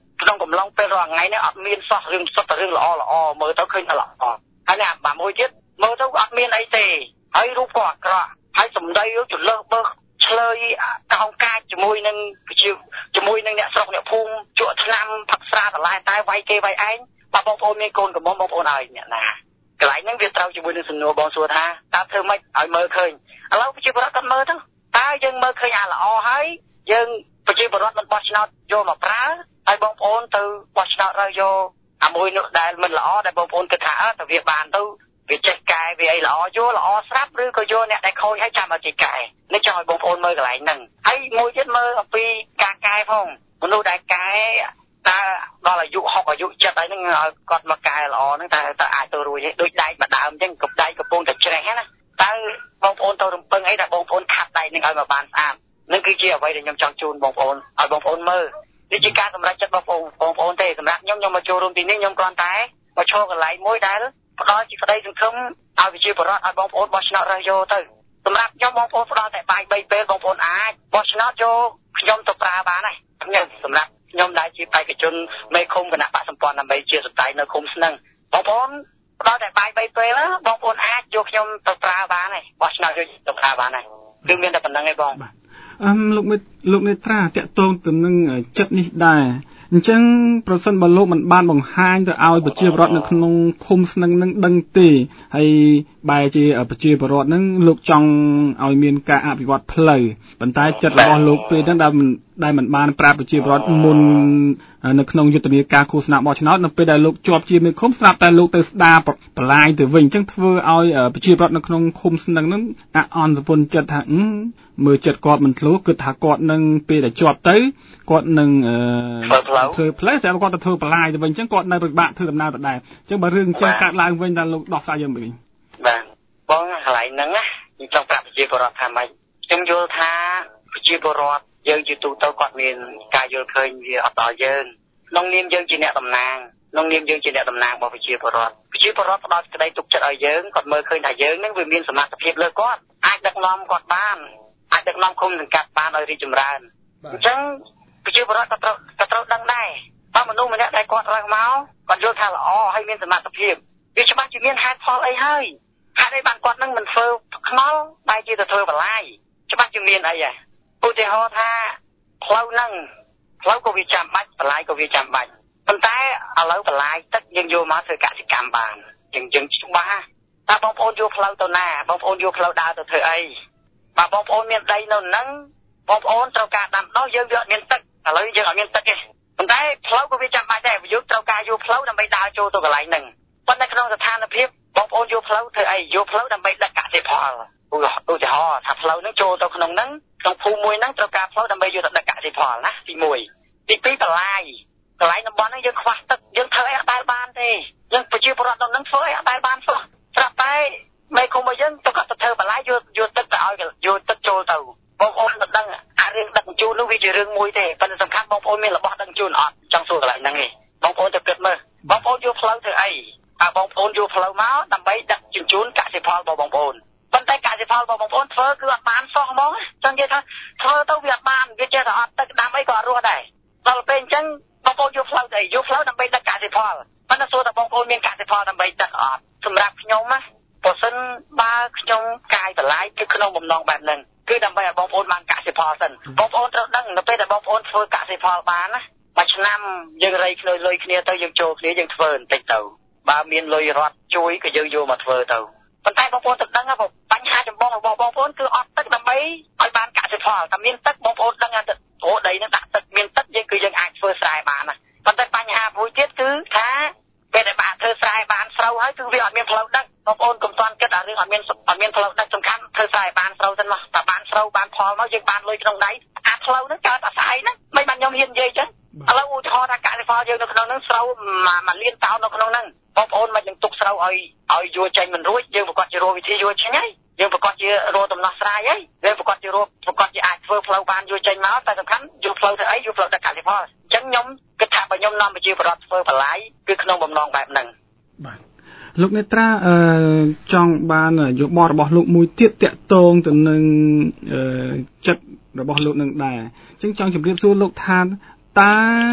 កំឡុងពេលរាល់ថ្ងៃនេះអត់មានសោះរឿងសុទ្ធតែរឿងល្អល្អមើលទៅឃើញតែល្អហើយនេះអាមួយទៀតមើលទៅអត់មានអីទេហើយរូបក៏អាក្រក់ហើយសម្ដីចលើបើកឆ្លើយកោងកាចជាមួយនឹងជាមួយនឹងអ្នកស្រុកអ្នកភូមិជក់ឆ្នាំផឹកស្រាតឡែតែវាយគេវាយឯងបើបងប្អូនមានកូនកំមុំបងប្អូនឲ្យអ្នកណាកន្លែងហ្នឹងវាត្រូវជាមួយនឹងសំណួរបងសួរថាតើធ្វើម៉េចឲ្យមើលឃើញឥឡូវប្រជាពលរដ្ឋគាត់មើលទៅតើយើងមើលឃើញអាល្អហើយយើងប្រជាពលរដ្ឋមិនបោះឆ្នោតយកមកប្រើហើយបងប្អូនទៅបោះឆ្នោតរើសយកអាមួយនោះដែលមិនល្អដែលបងប្អូនគិតថាអើតើវាបានទៅវាចេះកែវាអីល្អយកល្អស្រាប់ឬក៏យកអ្នកដែលខូចឲ្យចាំឲ្យគេកែនេះចង់ឲ្យបងប្អូនមើលកន្លែងហ្នឹងហើយមួយទៀតមើលអំពីការកែផងមនុស្សដែលកែតើដល់អាយុហុកអាយុចិត្តហើយហ្នឹងឲ្យគាត់មកកែល្អហ្នឹងតើតើអាចទៅរួចទេដូចដែកមួយដើមអញ្ចឹងកំដែកកំពុងតែច្រេះណាតើបងប្អូនទៅរំពឹងអីដែលបងប្អូនខាត់ដែកហ្នឹងឲ្យមកបានស្អាតនឹងគឺជាអ្វីដែលខ្ញុំចង់ជូនបងប្អូនឲ្យបងប្អូនមើលនេះជាការសម្រេចចិត្តបងប្អូនបងប្អូនទេសម្រាប់ខ្ញុំខ្ញុំមកចូលរួមទីនេះខ្ញុំគ្រាន់តែមកឈរកន្លែងមួយដែលផ្ដល់ជាក្តីសង្ឃឹមឲ្យប្រជាពលរដ្ឋឲ្យបងប្អូនបោះឆ្នោតរើសយកទៅសម្រាប់ខ្ញុំបងប្អូនផ្ដល់តែបាយបីពេលបងប្អូនអាចបោះឆ្នោតយកខ្ញុំទៅប្រើបានហើយខ្ញុំសម្រាប់ខ្ញុំដែលជាបេក្ខជនមេឃុំគណៈបកសម្ព័ន្ធដើម្បីជាស្ត្រីនៅឃុំស្នឹងបងប្អូនផ្ដល់តែបាយបីពេលបងប្អូនអាចយកខ្ញុំទៅប្រើបានហើយបោះឆ្នោតយកទៅប្រើបានហើយគឺមានតែប៉ុណ្្នឹងឯងបងអឹមលោកមេលោកនេត្រាតាក់ទងទៅនឹងចិត្តនេះដែរអញ្ចឹងប្រសិនបើលោកមិនបានបង្ហាញទៅឲ្យប្រជាពលរដ្ឋនៅក្នុងឃុំស្នឹងនឹងដឹងទេហើយបែរជាប្រជាពលរដ្ឋនឹងលោកចង់ឲ្យមានការអភិវឌ្ឍផ្លូវប៉ុន្តែចិត្តរបស់លោកពេលហ្នឹងដែលដែលមិនបានប្រាប់ប្រជាពលរដ្ឋមុននៅក្នុងយុទ្ធនាការឃោសនាបោះឆ្នោតនៅពេលដែលលោកជាប់ជាមេឃុំស្រាប់តែលោកទៅស្ដារបន្លាយទៅវិញអញ្ចឹងធ្វើឲ្យប្រជាពលរដ្ឋនៅក្នុងឃុំស្នឹងនឹងអអន់សពុនចិត្តថាមើលចិត្តគាត់មិនធ្លុះគិតថាគាត់នឹងពេលដែលជាប់ទៅគាត់នឹងធ្វើផ្លូវស្រាប់គាត់ទៅធ្វើបន្លាយទៅវិញអញ្ចឹងគាត់នៅពិបាកធ្វើដំណើរទៅដែរអញ្ចឹងបើរឿងអញ្ចឹងកើតឡើងវិញតើលោកដោះស្រាយយ៉ាងម៉េចបាទបងកន្លែងហ្នឹងណាខ្ញុំចង់ប្រាប់ប្រជាពលរដ្ឋថាម៉េចខ្ញុំយល់ថាប្រជាពលរដ្ឋយើងជាទូទៅគាត់មានការយល់ឃើញវាអត់ដល់យើងក្នុងនាមយើងជាអ្នកតំណាងក្នុងនាមយើងជាអ្នកតំណាងរបស់ប្រជាពលរដ្ឋប្រជាពលរដ្ឋផ្ដល់ក្តីទុកចិត្តឲ្យយើងគាត់មើលឃើញថាយើងនឹងវាមានសមត្ថភាពលើគាត់អាចដឹកនាំគាត់បានអាចដឹកនាំគុំសង្កាត់បានឲ្យរីកចម្រើនអញ្ចឹងប្រជាពលរដ្ឋក៏ត្រូវក៏ត្រូវដឹងដែរបើមនុស្សម្នាក់ដែលគាត់រើសមកគាត់យល់ថាល្អហើយមានសមត្ថភាពវាច្បាស់ជាមានហេតុផលអីហើយហេតុអីបានគាត់នឹងមិនធ្វើខ្មោលបែរជាទៅធ្វើបន្លាយច្បាស់ជាមានអីហ៎ឧទាហរណ៍ថាផ្លូវហ្នឹងផ្លូវក៏វាចាំបាច់បន្លាយក៏វាចាំបាច់ប៉ុន្តែឥឡូវបន្លាយទឹកយើងយកមកធ្វើកសិកម្មបានយើងយើងច្បាស់តើបងប្អូនយកផ្លូវទៅណាបងប្អូនយកផ្លូវដើរទៅធ្វើអីបើបងប្អូនមានដីនៅហ្នឹងបងប្អូនត្រូវការដាំដុះយើងវាអត់មានទឹកឥឡូវយើងអត់មានទឹកទេប៉ុន្តែផ្លូវក៏វាចាំបាច់ដែរយើងត្រូវការយកផ្លូវដើម្បីដើរចូលទៅកន្លែងហ្នឹងប៉ុន្តែក្នុងស្ថានភាពបងប្អូនយកផ្លូវធ្វើអីយកផ្លូវដើម្បីដឹកកសិផលឧទាហរណ៍ថាផ្លូវហ្នឹងចូលទៅក្នុងហ្នឹងក្នុងភូមិមួយហ្នឹងត្រូវការផ្លូវដើម្បីយកទៅដឹកកសិផលណាទីមួយទីពីរបន្លាយកន្លែងតំបន់ហ្នឹងយើងខ្វះទឹកយើងធ្វើអីអត់ដែលបានទេយើងប្រជាពលរដ្ឋនៅហ្នឹងធ្វើអីអត់ដែលបានសោះស្រាប់តែមេឃុំរបស់យើងទៅគាត់ទៅធ្វើបន្លាយយកយកទឹកទៅឲ្យយកទឹកចូលទៅបងប្អូនមិនដឹងអារឿងដឹកជញ្ជូននោះវាជារឿងមួយទេប៉ុន្តែសំខាន់បងប្អូនមានរបស់ដឹកជញ្ជូនអត់ចង់សួរកន្លែងហ្នឹងឯងបងប្អូនទៅគិតមើលបងប្អូនយកផ្លូវធ្វើអីតើបងប្អូនយកផ្លូវមកដើម្បីដឹកជញ្ជូនកសិផលរបស់បងប្អូនប៉ុន្តែកសិផលរបស់បងប្អូនធ្វើគឺអត់បានសោះហ្មងចង់និយាយថាធ្វើទៅវាអត់បានវាចេះតែអត់ទឹកដាំអីក៏អត់រស់ដែរដល់ពេលអញ្ចឹងបងប្អូនយកផ្លូវទៅយកផ្លូវដើម្បីដឹកកសិផលប៉ុន្តែសួរថាបងប្អូនមានកសិផលដើម្បីដឹកអត់សម្រាប់ខ្ញុំណាបើសិនបើខ្ញុំកាយបន្លាយគឺក្នុងបំណងបែបហ្នឹងគឺដើម្បីឲ្យបងប្អូនបានកសិផលសិនបងប្អូនត្រូវដឹងនៅពេលដែលបងប្អូនធ្វើកសិផលបានណាមួយឆ្នាំយើងរៃគ្នាលុយគ្នាទៅយើងចូលគ្នាយើងធ្វើបន្តិចទៅបើមានលុយរត់ជួយក៏យើងយកមកធ្វើទៅប៉ុន្តែបងប្អូនត្រូវដឹងថាបញ្ហាចម្បងរបស់បងប្អូនគឺអត់ទឹកដើម្បីឲ្យបានកសិផលតែមានទឹកបងប្អូនដឹងថាអូដីនឹងដាក់ទឹកមានទឹកយើងគឺយើងអាចធ្វើស្រែបានណាប៉ុន្តែបញ្ហាមួយទៀតគឺថាពេលដែលបានធ្វើស្រែបានស្រូវហើយគឺវាអត់មានផ្លូវដឹកបងប្អូនកុំទាន់គិតអារឿងអត់មានអត់មានផ្លូវដឹកសំខាន់ធ្វើស្រែបានស្រូវសិនមកតែបានស្រូវបានផលមកយើងបានលុយក្នុងដៃអាផ្លូវហ្នឹងកើតអាស្អីហ្នឹងមិនបានខ្ញុំហ៊ាននិយាយចឹងឥឡូវឧទាហរណ៍ថាកសិផលយើងនៅក្នុងហ្នឹងស្រូវមួយលានតោននៅក្នុងហ្នឹងបងប្អូនមិននឹងទុកស្រូវឲ្យឲ្យយួរចេញមិនរួចយើងប្រកាសជារកវិធីយួរចេញហើយយើងប្រកាសជារកដំណោះស្រាយហើយយើងប្រកាសជារកប្រកាសជាអាចធ្វើផ្លូវបានយួរចេញមកតែសំខាន់យកផ្លូវទៅអីយកផ្លូវទៅកសិផលអញ្ចឹងខ្ញុំគិតថាបើខ្ញុំនាំប្រជាពលរដ្ឋធ្វើបន្លាយគឺក្នុងបំណងបែបហ្នឹងបាទលោកនេត្រាអឺចង់បានយោបល់របស់លោកមួយទៀតតាក់ទងទៅនឹងអឺចិត្តរបស់លោកនឹងដែរអញ្ចឹងចង់ជម្រាបសួរលោកថាតើ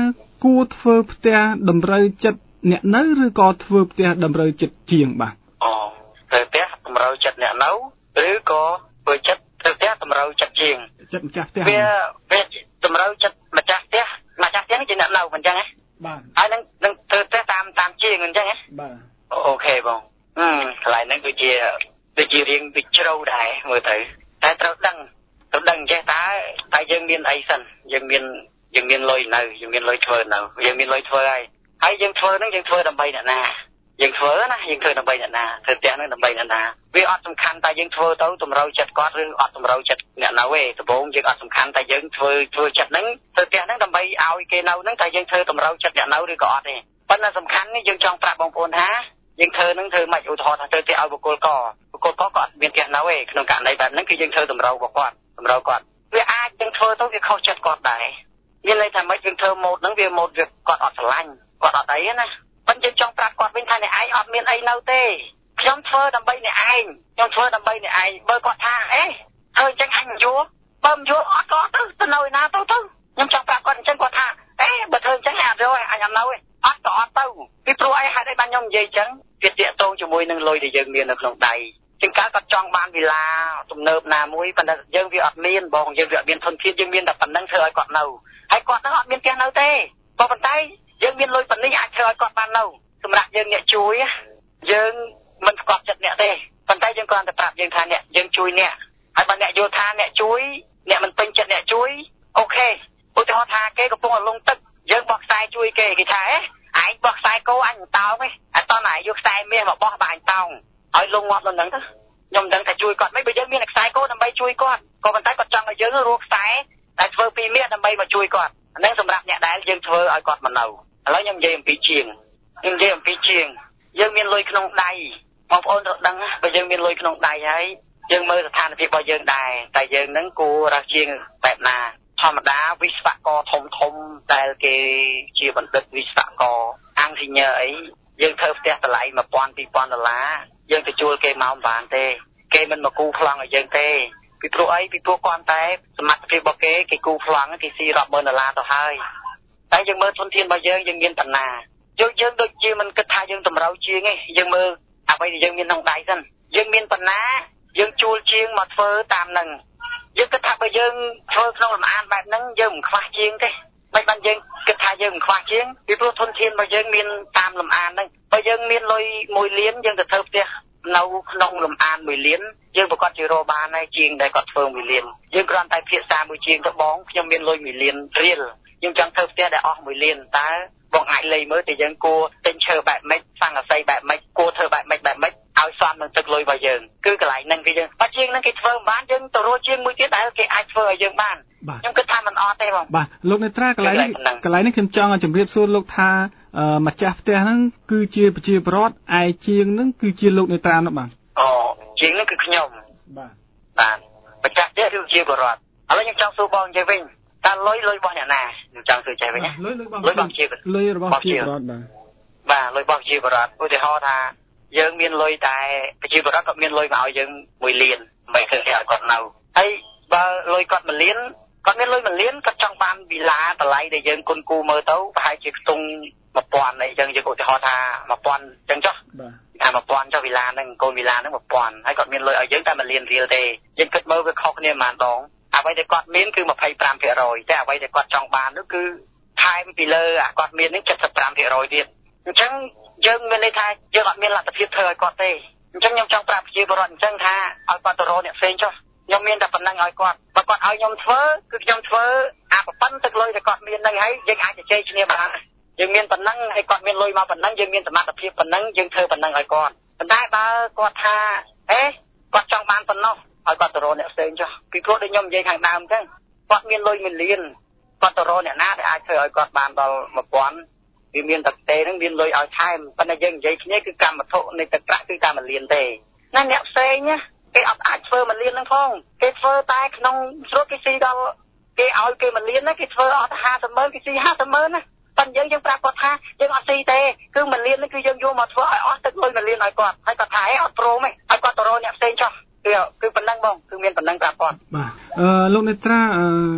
គួរធ្វើផ្ទះតម្រូវចិត្តអ្នកនៅឬក៏ធ្វើផ្ទះតម្រូវចិត្តជាងបាទអូធ្វើផ្ទះតម្រូវចិត្តអ្នកនៅឬក៏ធ្វើចិត្តធ្វើផ្ទះតម្រូវចិត្តជាងចិត្តម្ចាស់ផ្ទះវាវាតម្រូវចិត្តម្ចាស់ផ្ទះម្ចាស់ផ្ទះនេះជាអ្នកនៅមិនអញ្ចឹងហ៎បាទហើយនឹងនឹងធ្វើផ្ទះតាមតាមជាងអញ្ចឹងហ៎បាទអូខេបងហឹមកន្លែងហ្នឹងគឺជាដូចជារៀងវិជ្រៅដែរមើលទៅតែត្រូវដឹងត្រូវដឹងចេះតើតែយើងមានអីសិនយើងមានយើងមានលុយនៅយើងមានលុយធ្វើនៅយើងមានលុយធ្វើហើយហើយយើងធ្វើហ្នឹងយើងធ្វើដើម្បីអ្នកណាយើងធ្វើណាយើងធ្វើដើម្បីអ្នកណាធ្វើផ្ទះហ្នឹងដើម្បីអ្នកណាវាអត់សំខាន់តែយើងធ្វើទៅតម្រូវចិត្តគាត់ឬអត់តម្រូវចិត្តអ្នកនៅទេដំបូងយើងអត់សំខាន់តែយើងធ្វើធ្វើចិត្តហ្នឹងធ្វើផ្ទះហ្នឹងដើម្បីឲ្យគេនៅហ្នឹងតែយើងធ្វើតម្រូវចិត្តអ្នកនៅឬក៏អត់ទេប៉ុន្តែសំខាន់នេះយើងចង់ប្រាប់បងប្អូនថាយើងធ្វើនឹងធ្វើមិនឧទាហរណ៍ថាធ្វើផ្ទះឲ្យបុគ្គលកបុគ្គលកក៏អត់មានផ្ទះនៅទេក្នុងករណីបែបហ្នឹងគឺយើងធ្វើតម្រូវរបស់គាត់តម្រូវគាត់វាអាចយើងធ្វើទៅវាខុសចិត្តគាត់ដែរមានន័យថាមិនយើងធ្វើម៉ូដហ្នឹងវាម៉ូដវាគាត់អត់ស្រឡាញ់គាត់អត់អីណាប៉ុន្តែយើងចង់ប្រាប់គាត់វិញថាអ្នកឯងអត់មានអីនៅទេខ្ញុំធ្វើដើម្បីអ្នកឯងខ្ញុំធ្វើដើម្បីអ្នកឯងបើគាត់ថាអេធ្វើអញ្ចឹងអញមិនយល់បើមិនយល់អត់ក៏ទៅទៅនៅណាទៅទៅខ្ញុំចង់ប្រាប់គាត់អញ្ចឹងគាត់ថាអេបើធ្វើអញ្ចឹងអត់យល់អញអត់នៅទេអត់ក៏អត់ទៅពីព្រោះអីហេតុអីបានខ្ញុំនិយាយអញ្ចឹងវាតាក់ទងជាមួយនឹងលុយដែលយើងមាននៅក្នុងដៃជាងកាលគាត់ចង់បានវិឡាទំនើបណាមួយប៉ុន្តែយើងវាអត់មានបងយើងវាអត់មានធនធានយើងមានតែប៉ុណ្្នឹងធ្វើឲ្យគាត់នៅហើយគាត់នឹងអត់មានផ្ទះនៅទេក៏ប៉ុន្តែយើងមានលុយប៉ុណ្នេះអាចធ្វើឲ្យគាត់បាននៅសម្រាប់យើងអ្នកជួយយើងមិនស្កប់ចិត្តអ្នកទេប៉ុន្តែយើងគ្រាន់តែប្រាប់យើងថាអ្នកយើងជួយអ្នកហើយបើអ្នកយល់ថាអ្នកជួយអ្នកមិនពេញចិត្តអ្នកជួយអូខេឧទាហរណ៍ថាគេកំពុងរលងទឹកយើងបោះខ្សែជួយគេគេថាអេឯងបោះខ្សែគោអញមិនតោងទេអត់តណាយកខ្សែមាសមកបោះបាញ់តោងឲ្យលងងាប់នៅហ្នឹងទៅខ្ញុំមិនដឹងថាជួយគាត់មិនបើយើងមានខ្សែគោដើម្បីជួយគាត់ក៏ប៉ុន្តែគាត់ចង់ឲ្យយើងរកខ្សែតែធ្វើពីមាសដើម្បីមកជួយគាត់អាហ្នឹងសម្រាប់អ្នកដែលយើងធ្វើឲ្យគាត់មកនៅឥឡូវខ្ញុំនិយាយអំពីជាងខ្ញុំនិយាយអំពីជាងយើងមានលុយក្នុងដៃបងប្អូនត្រូវដឹងបើយើងមានលុយក្នុងដៃហើយយើងមើលស្ថានភាពរបស់យើងដែរតែយើងហ្នឹងគួររកជាងបែបណាធម្មតាវិស្វករធំធំដែលគេជាបណ្ឌិតវិស្វករអង្គិញើអីយើងធ្វើផ្ទះតម្លៃone thousand two thousandដុល្លារយើងទៅជួលគេមកមិនបានទេគេមិនមកគូប្លង់ឲ្យយើងទេពីព្រោះអីពីព្រោះគាត់តែសមត្ថភាពរបស់គេគេគូប្លង់គេស៊ីរាប់ម៉ឺនដុល្លារទៅហើយតែយើងមើលធនធានរបស់យើងយើងមានប៉ុណ្ណាយើងយើងដូចជាមិនគិតថាយើងតម្រូវជាងទេយើងមើលអ្វីដែលយើងមានក្នុងដៃសិនយើងមានប៉ុណ្ណាយើងជួលជាងមកធ្វើតាមនឹងយើងគិតថាបើយើងធ្វើក្នុងលំអានបែបហ្នឹងយើងមិនខ្វះជាងទេមិនបានយើងគិតថាយើងមិនខ្វះជាងពីព្រោះធនធានរបស់យើងមានតាមលំអានហ្នឹងបើយើងមានលុយoneលានយើងទៅធ្វើផ្ទះនៅក្នុងលំអានoneលានយើងប្រកាសជារកបានហើយជាងដែលគាត់ធ្វើoneលានយើងគ្រាន់តែភាសាមួយជាងទៅបងខ្ញុំមានលុយoneលានរៀលយើងចង់ធ្វើផ្ទះដែលអស់oneលានតើបងអាចលេខមើលតែយើងគួរទិញឈើបែបម៉េចសង្កសីបែបម៉េចគួរធ្វើបែបម៉េចបែបម៉េចឲ្យសមនឹងទឹកលុយរបស់យើងគឺកន្លែងហ្នឹងគឺយើងបើជាងហ្នឹងគេធ្វើមិនបានយើងទៅរកជាងមួយទៀតដែលគេអាចធ្វើឲ្យយើងបានខ្ញុំគិតថាមិនអត់ទេបងបាទលោកនេត្រាកន្លែងនេះកន្លែងនេះខ្ញុំចង់ជម្រាបសួរលោកថាម្ចាស់ផ្ទះហ្នឹងគឺជាប្រជាពលរដ្ឋឯជាងហ្នឹងគឺជាលោកនេត្រានោះបាទអូជាងហ្នឹងគឺខ្ញុំបាទបាទម្ចាស់ផ្ទះគឺជាពលរដ្ឋឥឡូវខ្ញុំចង់សួរបងនិយាយវិញតើលុយលុយរបស់អ្នកណាខ្ញុំចង់សួរចេះវិញណាលុយលុយរបស់ជាលុយរបស់ជាពលរដ្ឋបាទបាទលុយរបស់ជាពលរដ្ឋឧទាហរណ៍ថាយើងមានលុយតែប្រជាពលរដ្ឋគាត់មានលុយមកឲ្យយើងoneលានមិនឃើញឲ្យគាត់នៅហើយបើលុយគាត់oneលានគាត់មានលុយoneលានគាត់ចង់បានវិឡាតម្លៃដែលយើងគុណគូមើលទៅប្រហែលជាខ្ទង់one thousandអីចឹងយើងឧទាហរណ៍ថាone thousandចឹងចុះបាទថាone thousandចុះវិឡាហ្នឹងកូនវិឡាហ្នឹងone thousandហើយគាត់មានលុយឲ្យយើងតែoneលានរៀលទេយើងគិតមើលវាខុសគ្នាប៉ុន្មានដងអ្វីដែលគាត់មានគឺtwenty-five percent តែអ្វីដែលគាត់ចង់បាននោះគឺថែមពីលើអាគាត់មាននេះseventy-five percent ទៀតអញ្ចឹងយើងមានន័យថាយើងអត់មានលទ្ធភាពធ្វើឲ្យគាត់ទេអញ្ចឹងខ្ញុំចង់ប្រាប់ប្រជាពលរដ្ឋអញ្ចឹងថាឲ្យគាត់ទៅរកអ្នកផ្សេងចុះខ្ញុំមានតែប៉ុណ្្នឹងឲ្យគាត់បើគាត់ឲ្យខ្ញុំធ្វើគឺខ្ញុំធ្វើអាប្រព័ន្ធទឹកលុយដែលគាត់មានហ្នឹងហើយយើងអាចជជែកគ្នាបានយើងមានប៉ុណ្្នឹងហើយគាត់មានលុយមកប៉ុណ្្នឹងយើងមានសមត្ថភាពប៉ុណ្្នឹងយើងធ្វើប៉ុណ្្នឹងឲ្យគាត់ប៉ុន្តែបើគាត់ថាអេគាត់ចង់បានប៉ុណ្ណោះឲ្យគាត់ទៅរកអ្នកផ្សេងចុះពីព្រោះដូចខ្ញុំនិយាយខាងដើមអញ្ចឹងគាត់មានលុយoneលានគាត់ទៅរកអ្នកណាដែលអាចធ្វើឲ្យគាត់បានដល់one thousandវាមានតែទេហ្នឹងមានលុយឲ្យថែមប៉ុន្តែយើងនិយាយគ្នាគឺកម្មវត្ថុនៃទឹកប្រាក់គឺតែoneលានទេណាអ្នកផ្សេងណាគេអត់អាចធ្វើoneលានហ្នឹងផងគេធ្វើតែក្នុងស្រុកគេស៊ីដល់គេឲ្យគេoneលានណាគេធ្វើអត់fiftyម៉ឺនគេស៊ីfiftyម៉ឺនណាប៉ុន្តែយើងយើងប្រាប់គាត់ថាយើងអត់ស៊ីទេគឺoneលានហ្នឹងគឺយើងយកមកធ្វើឲ្យអស់ទឹកលុយoneលានឲ្យគាត់ហើយគាត់ថាអត់ព្រមទេឲ្យគាត់ទៅរកអ្នកផ្សេងចុះគឺគឺប៉ុណ្ណឹងបងគឺមានប៉ុណ្ណឹងប្រាប់គាត់បាទអឺលោកនេត្រាអឺ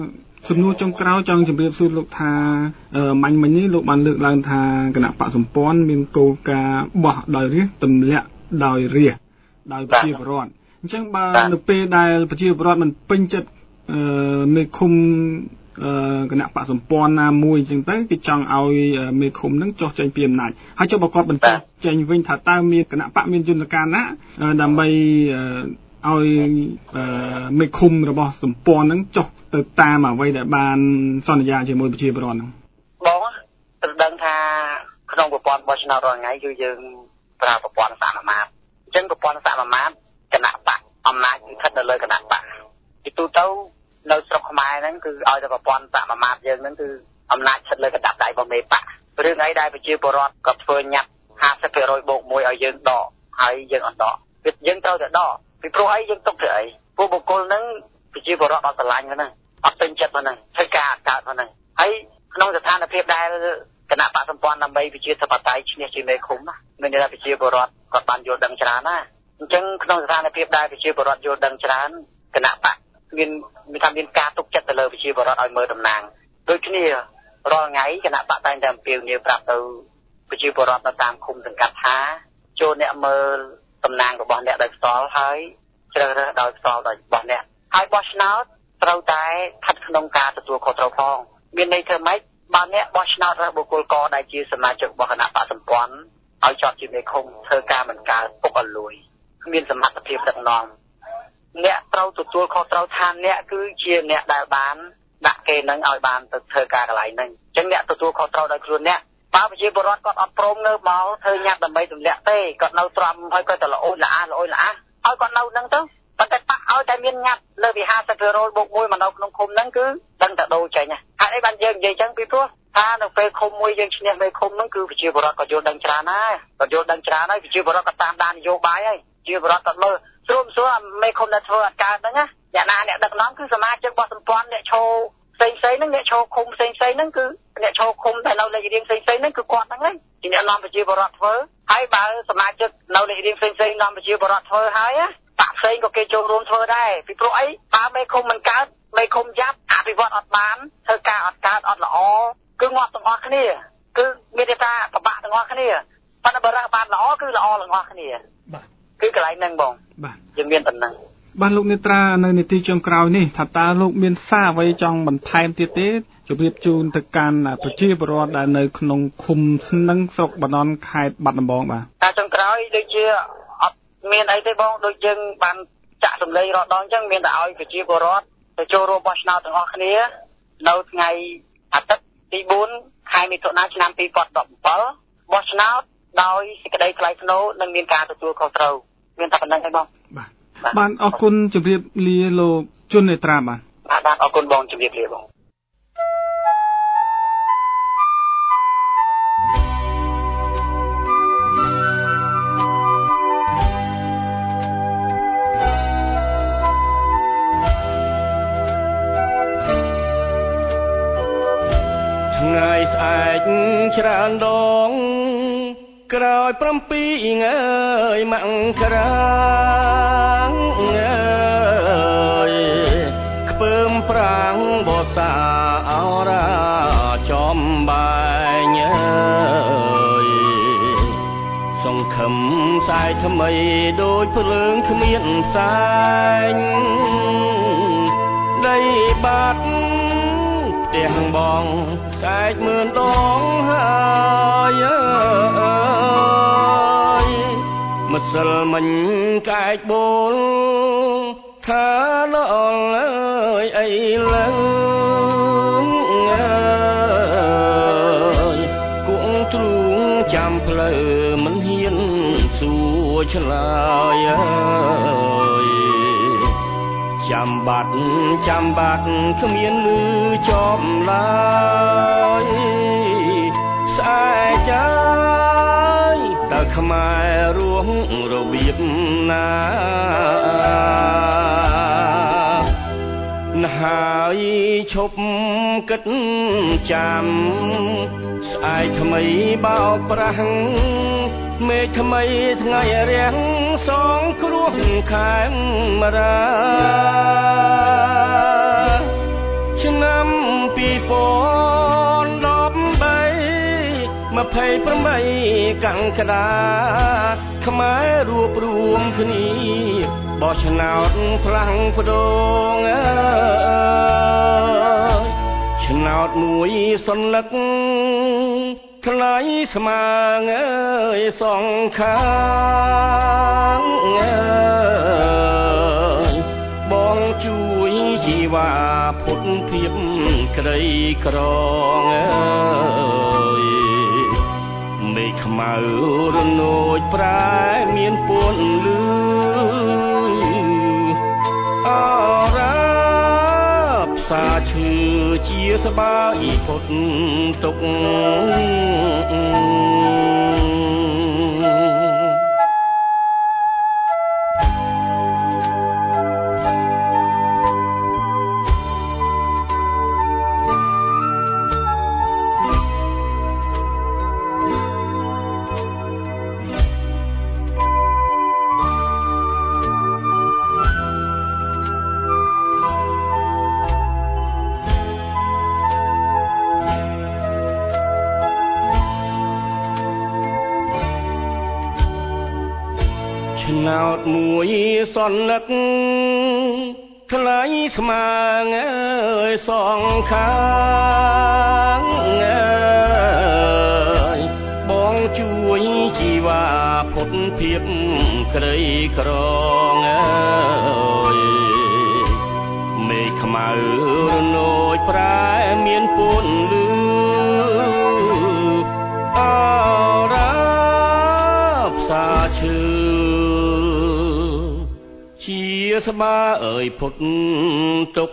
សំណួរចុងក្រោយចង់ជម្រាបសួរលោកថាមាញ់មិញនេះលោកបានលើកឡើងថាគណៈបកសម្ព័ន្ធមានគោលការណ៍បោះដោយរាជទម្លាក់ដោយរាជដោយប្រជាពលរដ្ឋអញ្ចឹងបើនៅពេលដែលប្រជាពលរដ្ឋមិនពេញចិត្តមេឃុំគណៈបកសម្ព័ន្ធណាមួយអញ្ចឹងទៅគេចង់ឲ្យមេឃុំនឹងចុះចេញពីអំណាចហើយចុះបើគាត់បញ្ចុះចេញវិញថាតើមានគណៈបកមានយន្តការណាដើម្បីឲ្យមេឃុំរបស់សម្ព័ន្ធនឹងចុះទៅតាមអ្វីដែលបានសន្យាជាមួយប្រជាពលរដ្ឋហ្នឹងបងត្រូវដឹងថាក្នុងប្រព័ន្ធបោះឆ្នោតរាល់ថ្ងៃគឺយើងប្រើប្រព័ន្ធសមាមាត្រអញ្ចឹងប្រព័ន្ធសមាមាត្រគណៈបកអំណាចគឺស្ថិតនៅលើគណៈបកពីទូទៅនៅស្រុកខ្មែរហ្នឹងគឺឲ្យតែប្រព័ន្ធសមាមាត្រយើងហ្នឹងគឺអំណាចស្ថិតលើកណ្ដាប់ដៃរបស់មេបករឿងអីដែលប្រជាពលរដ្ឋក៏ធ្វើញ៉ាត់ ห้าสิบเปอร์เซ็นต์ បូកមួយឲ្យយើងដកហើយយើងអត់ដកគឺយើងត្រូវតែដកពីព្រោះអីយើងទុកទៅអីពួកបុគ្គលហ្នឹងប្រជាពលរដ្ឋអត់ស្រឡាញ់ហ្នឹងអត់ពេញចិត្តហ្នឹងធ្វើការកើតហ្នឹងហើយក្នុងស្ថានភាពដែលគណៈបកសម្ព័ន្ធដើម្បីប្រជាធិបតេយ្យឈ្នះជាមេឃុំមានន័យថាប្រជាពលរដ្ឋគាត់បានយល់ដឹងច្រើនណាអញ្ចឹងក្នុងស្ថានភាពដែលប្រជាពលរដ្ឋយល់ដឹងច្រើនគណៈបកមានមានថាមានការទុកចិត្តទៅលើប្រជាពលរដ្ឋឲ្យមើលតំណាងដូចគ្នារាល់ថ្ងៃគណៈបកតែងតែអំពាវនាវប្រាប់ទៅប្រជាពលរដ្ឋនៅតាមឃុំសង្កាត់ថាចូលអ្នកមើលតំណាងរបស់អ្នកដោយផ្ទាល់ហើយជ្រើសរើសដោយផ្ទាល់របស់អ្នកហើយបោះឆ្នោតត្រូវតែស្ថិតក្នុងការទទួលខុសត្រូវផងមានន័យថាម៉េចបើអ្នកបោះឆ្នោតរើសបុគ្គលកដែលជាសមាជិករបស់គណៈបកសម្ព័ន្ធឲ្យជាប់ជាមេឃុំធ្វើការមិនកើតពុកអលួយគ្មានសមត្ថភាពដឹកនាំអ្នកត្រូវទទួលខុសត្រូវថាអ្នកគឺជាអ្នកដែលបានដាក់គេនឹងឲ្យបានទៅធ្វើការកន្លែងហ្នឹងអញ្ចឹងអ្នកទទួលខុសត្រូវដោយខ្លួនអ្នកបើប្រជាពលរដ្ឋគាត់អត់ព្រមនៅមកធ្វើញ៉ាត់ដើម្បីទម្លាក់ទេគាត់នៅទ្រាំហើយគាត់ទៅល្អយល្អះល្អយល្អះឲ្យគាត់នៅហ្នឹងទៅប៉ុន្តែបាក់ឲ្យតែមានញ៉ាត់លើពី ห้าสิบเปอร์เซ็นต์ បូកមួយមកនៅក្នុងឃុំហ្នឹងគឺដឹងតែដូរចេញហេតុអីបានយើងនិយាយចឹងពីព្រោះថានៅពេលឃុំមួយយើងឈ្នះមេឃុំហ្នឹងគឺប្រជាពលរដ្ឋក៏យល់ដឹងច្រើនដែរក៏យល់ដឹងច្រើនហើយប្រជាពលរដ្ឋក៏តាមដាននយោបាយហើយប្រជាពលរដ្ឋក៏មើលស្រួលស្រួលមេឃុំដែលធ្វើអត់កើតហ្នឹងណាអ្នកណាអ្នកដឹកនាំគឺសមាជិករបស់សម្ព័ន្ធអ្នកឈោផ្សេងផ្សេងហ្នឹងអ្នកឈោឃុំផ្សេងផ្សេងហ្នឹងគឺអ្នកឈោឃុំដែលនៅលេខរៀងផ្សេងផ្សេងហ្នឹងគឺគាត់ហ្នឹងហើយជាអ្នកនាំប្រជាពលរដ្ឋធ្វើហើយបើសមាជិកនៅលេខរៀងផ្សេងផ្សេងនាំប្រជាពលរដ្ឋធ្វើហើយណាបាក់ផ្សេងក៏គេចូលរួមធ្វើដែរពីព្រោះអីបើមេឃុំមិនកើតមេឃុំយ៉ាប់អភិវឌ្ឍអត់បានធ្វើការអត់កើតអត់ល្អគឺងាប់ទាំងអស់គ្នាគឺមានតែថាប្របាក់ទាំងអស់គ្នាប៉ុន្តែបើរកបានល្អគឺល្អទាំងអស់គ្នាបាទគឺកន្លែងហ្នឹងបងបាទយើងមានប៉ុណ្ណឹងបាទលោកនេត្រានៅនីតិចុងក្រោយនេះថាតើលោកមានសារអ្វីចង់បន្ថែមទៀតទេជម្រាបជូនទៅកាន់ប្រជាពលរដ្ឋដែលនៅក្នុងឃុំស្នឹងស្រុកបាណន់ខេត្តបាត់ដំបងបាទតែចុងក្រោយដូចជាអត់មានអីទេបងដូចយើងបានចាក់សម្លេងរដងអញ្ចឹងមានតែឲ្យប្រជាពលរដ្ឋទៅចូលរួមបោះឆ្នោតទាំងអស់គ្នានៅថ្ងៃអាទិត្យទីបួនខែមិថុនាឆ្នាំពីរពាន់ដប់ប្រាំbảyបោះឆ្នោតដោយសេចក្តីថ្លៃថ្នូរនិងមានការទទួលខុសត្រូវមានតែប៉ុណ្្នឹងទេបងបាទបានអរគុណជម្រាបលាលោកជុននេត្រាបាទបាទបាទអរគុណបងជម្រាបលាបងថ្ងៃស្អែកច្រើនដងក្រោយប្រាំពីងើយមកក្រាងអើយខ្ពើមប្រាំងបសាអរាចំបែងអើយសង្ឃឹមផ្សាយថ្មីដូចភ្លើងគ្មានផ្សាយដីបាត់ផ្ទះបងស្អែកមើលដងហើយអើយម្សិលមិញកែកបូលថាល្អអើយអីលើអើយគួងទ្រូងចាំផ្លូវមិនហ៊ានសួរឆ្លើយអើយចាំបាត់ចាំបាត់គ្មានលឺចប់ឡើយស្អែកចាយតើខ្មែររស់របៀបណាណាហើយឈប់គិតចាំស្អែកថ្មីបោកប្រាស់មេឃថ្មីថ្ងៃរាំងសងគ្រោះខែមរាឆ្នាំម្ភៃប្រាំបីកង្កដាខ្មែររួបរวมគ្នាបោះឆ្នោតផ្លាំងបដូងអើយឆ្នោតមួយសន្លឹកថ្លៃស្មើងអើយសងខាងអើយបងជួយជីវ៉ាផុតភាពក្រីក្រងអើយមេឃខ្មៅរនោចប្រែមានពួនលឺអរ៉ាផ្សាឈឺជាស្បាយផុតទុកឆ្នោតមួយសន្លឹកថ្លៃស្មើងអើយសងខាងអើយបងជួយជីវ៉ាផុតភាពក្រីក្រងអើយមេឃខ្មៅរនោចប្រែមានពួនលឺអរ៉ាផ្សាឈឺជាស្បាអើយផុតទុក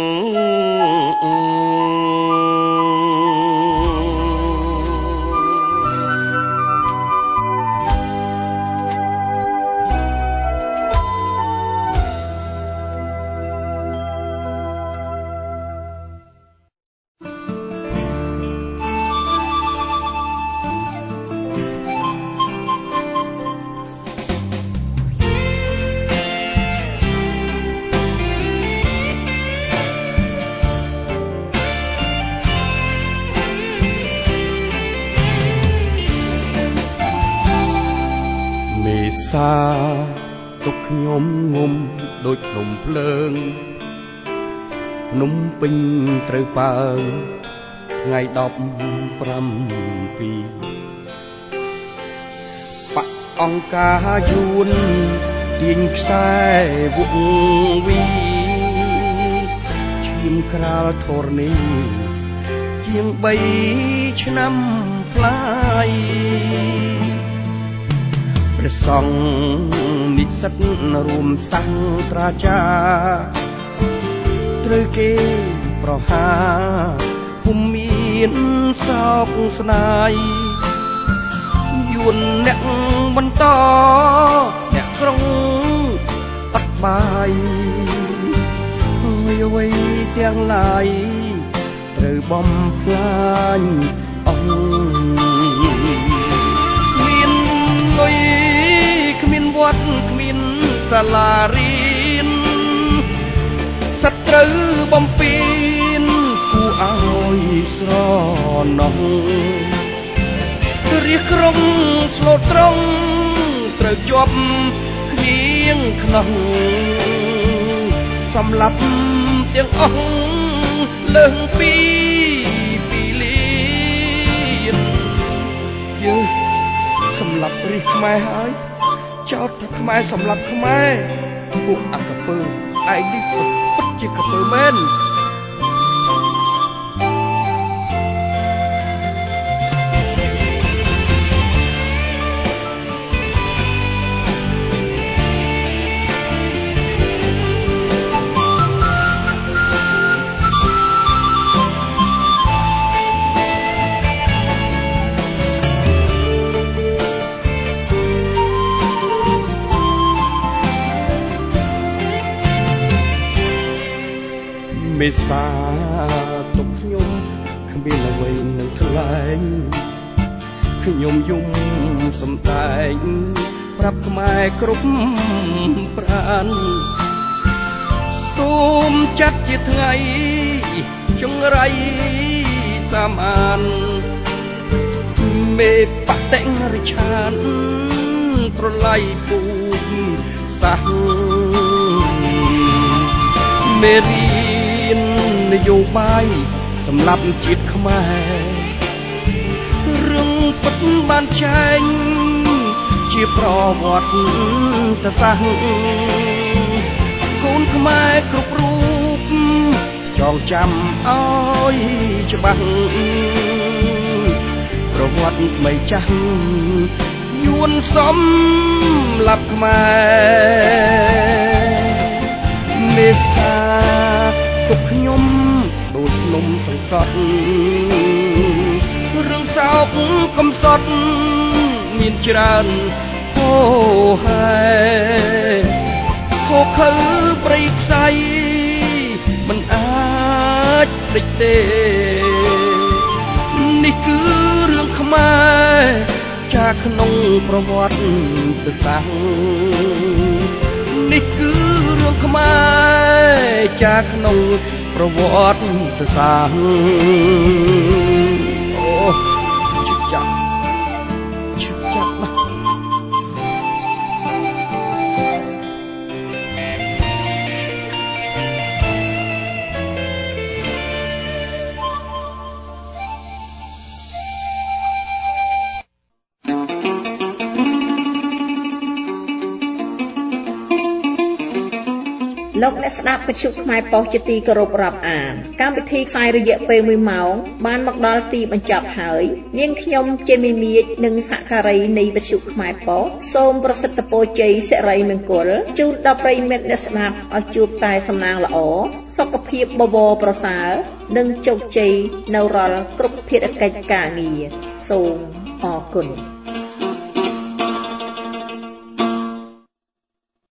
សាទុកខ្ញុំងុំដូចភ្នំភ្លើងភ្នំពេញត្រូវបើថ្ងៃដប់ប្រាំពីរបអង្គការយួនទាញខ្សែវងវីឈាមក្រាលធរនេះជាងបីឆ្នាំផ្លាយព្រះសង្ឃនិស្សិតរួមសាស្ត្រាចារ្យត្រូវគេប្រហារពុំមានសោកស្ដាយយួនអ្នកបន្តអ្នកក្រុងអត់បាយហើយអ្វីទាំងឡាយត្រូវបំផ្លាញអង្គមានលុយគ្មានវត្តគ្មានសាលារៀនសត្រូវបំពេញគួរឲ្យស្រណោះរាជក្រុងស្លូតត្រង់ត្រូវជាប់គ្នៀងខ្នោះសម្លាប់ទាំងអស់លើសពីពីលានយើសម្លាប់រាជខ្មែរហើយចោទថាខ្មែរសម្លាប់ខ្មែរពួកអកពើឯងនេះពិតជាកពើមែនមេសាទុកខ្ញុំគ្មានអ្វីនឹងថ្លែងខ្ញុំយំសំដែងប្រាប់ខ្មែរគ្រប់ប្រាណសូមចាត់ជាថ្ងៃចង្រៃសាមអានមេបតិរិឆានប្រឡ័យពូសាសមេរៀននយោបាយសម្រាប់ជាតិខ្មែររឿងពិតបានចែងជាប្រវត្តិសាស្ត្រកូនខ្មែរគ្រប់រូបចងចាំឲ្យច្បាស់ប្រវត្តិថ្មីចាស់យួនសំលាប់ខ្មែរមេសាទុកខ្ញុំដូចភ្នំសង្កត់រឿងសោកកំសត់មានច្រើនហូហែខុសខើព្រៃផ្សៃមិនអាចភ្លេចទេនេះគឺរឿងខ្មែរចាក្នុងប្រវត្តិសាស្ត្រនេះគឺរឿងខ្មែរចាក្នុងប្រវត្តិសាស្ត្រអូជិះចាប់ជិះចាប់ណាលោកអ្នកស្ដាប់វិទ្យុខ្មែរប៉ុស្តិ៍ជាទីគោរពរាប់អានកម្មវិធីផ្សាយរយៈពេលមួយម៉ោងបានមកដល់ទីបញ្ចប់ហើយនាងខ្ញុំជាមីមៀចនិងសហការីនៃវិទ្យុខ្មែរប៉ុស្តិ៍សូមប្រសិទ្ធពរជ័យសិរីមង្គលជូនដល់ប្រិយមិត្តអ្នកស្ដាប់ឲ្យជួបតែសំណាងល្អសុខភាពបវរប្រសើរនិងជោគជ័យនៅរាល់គ្រប់ភារកិច្ចការងារសូមអរគុណ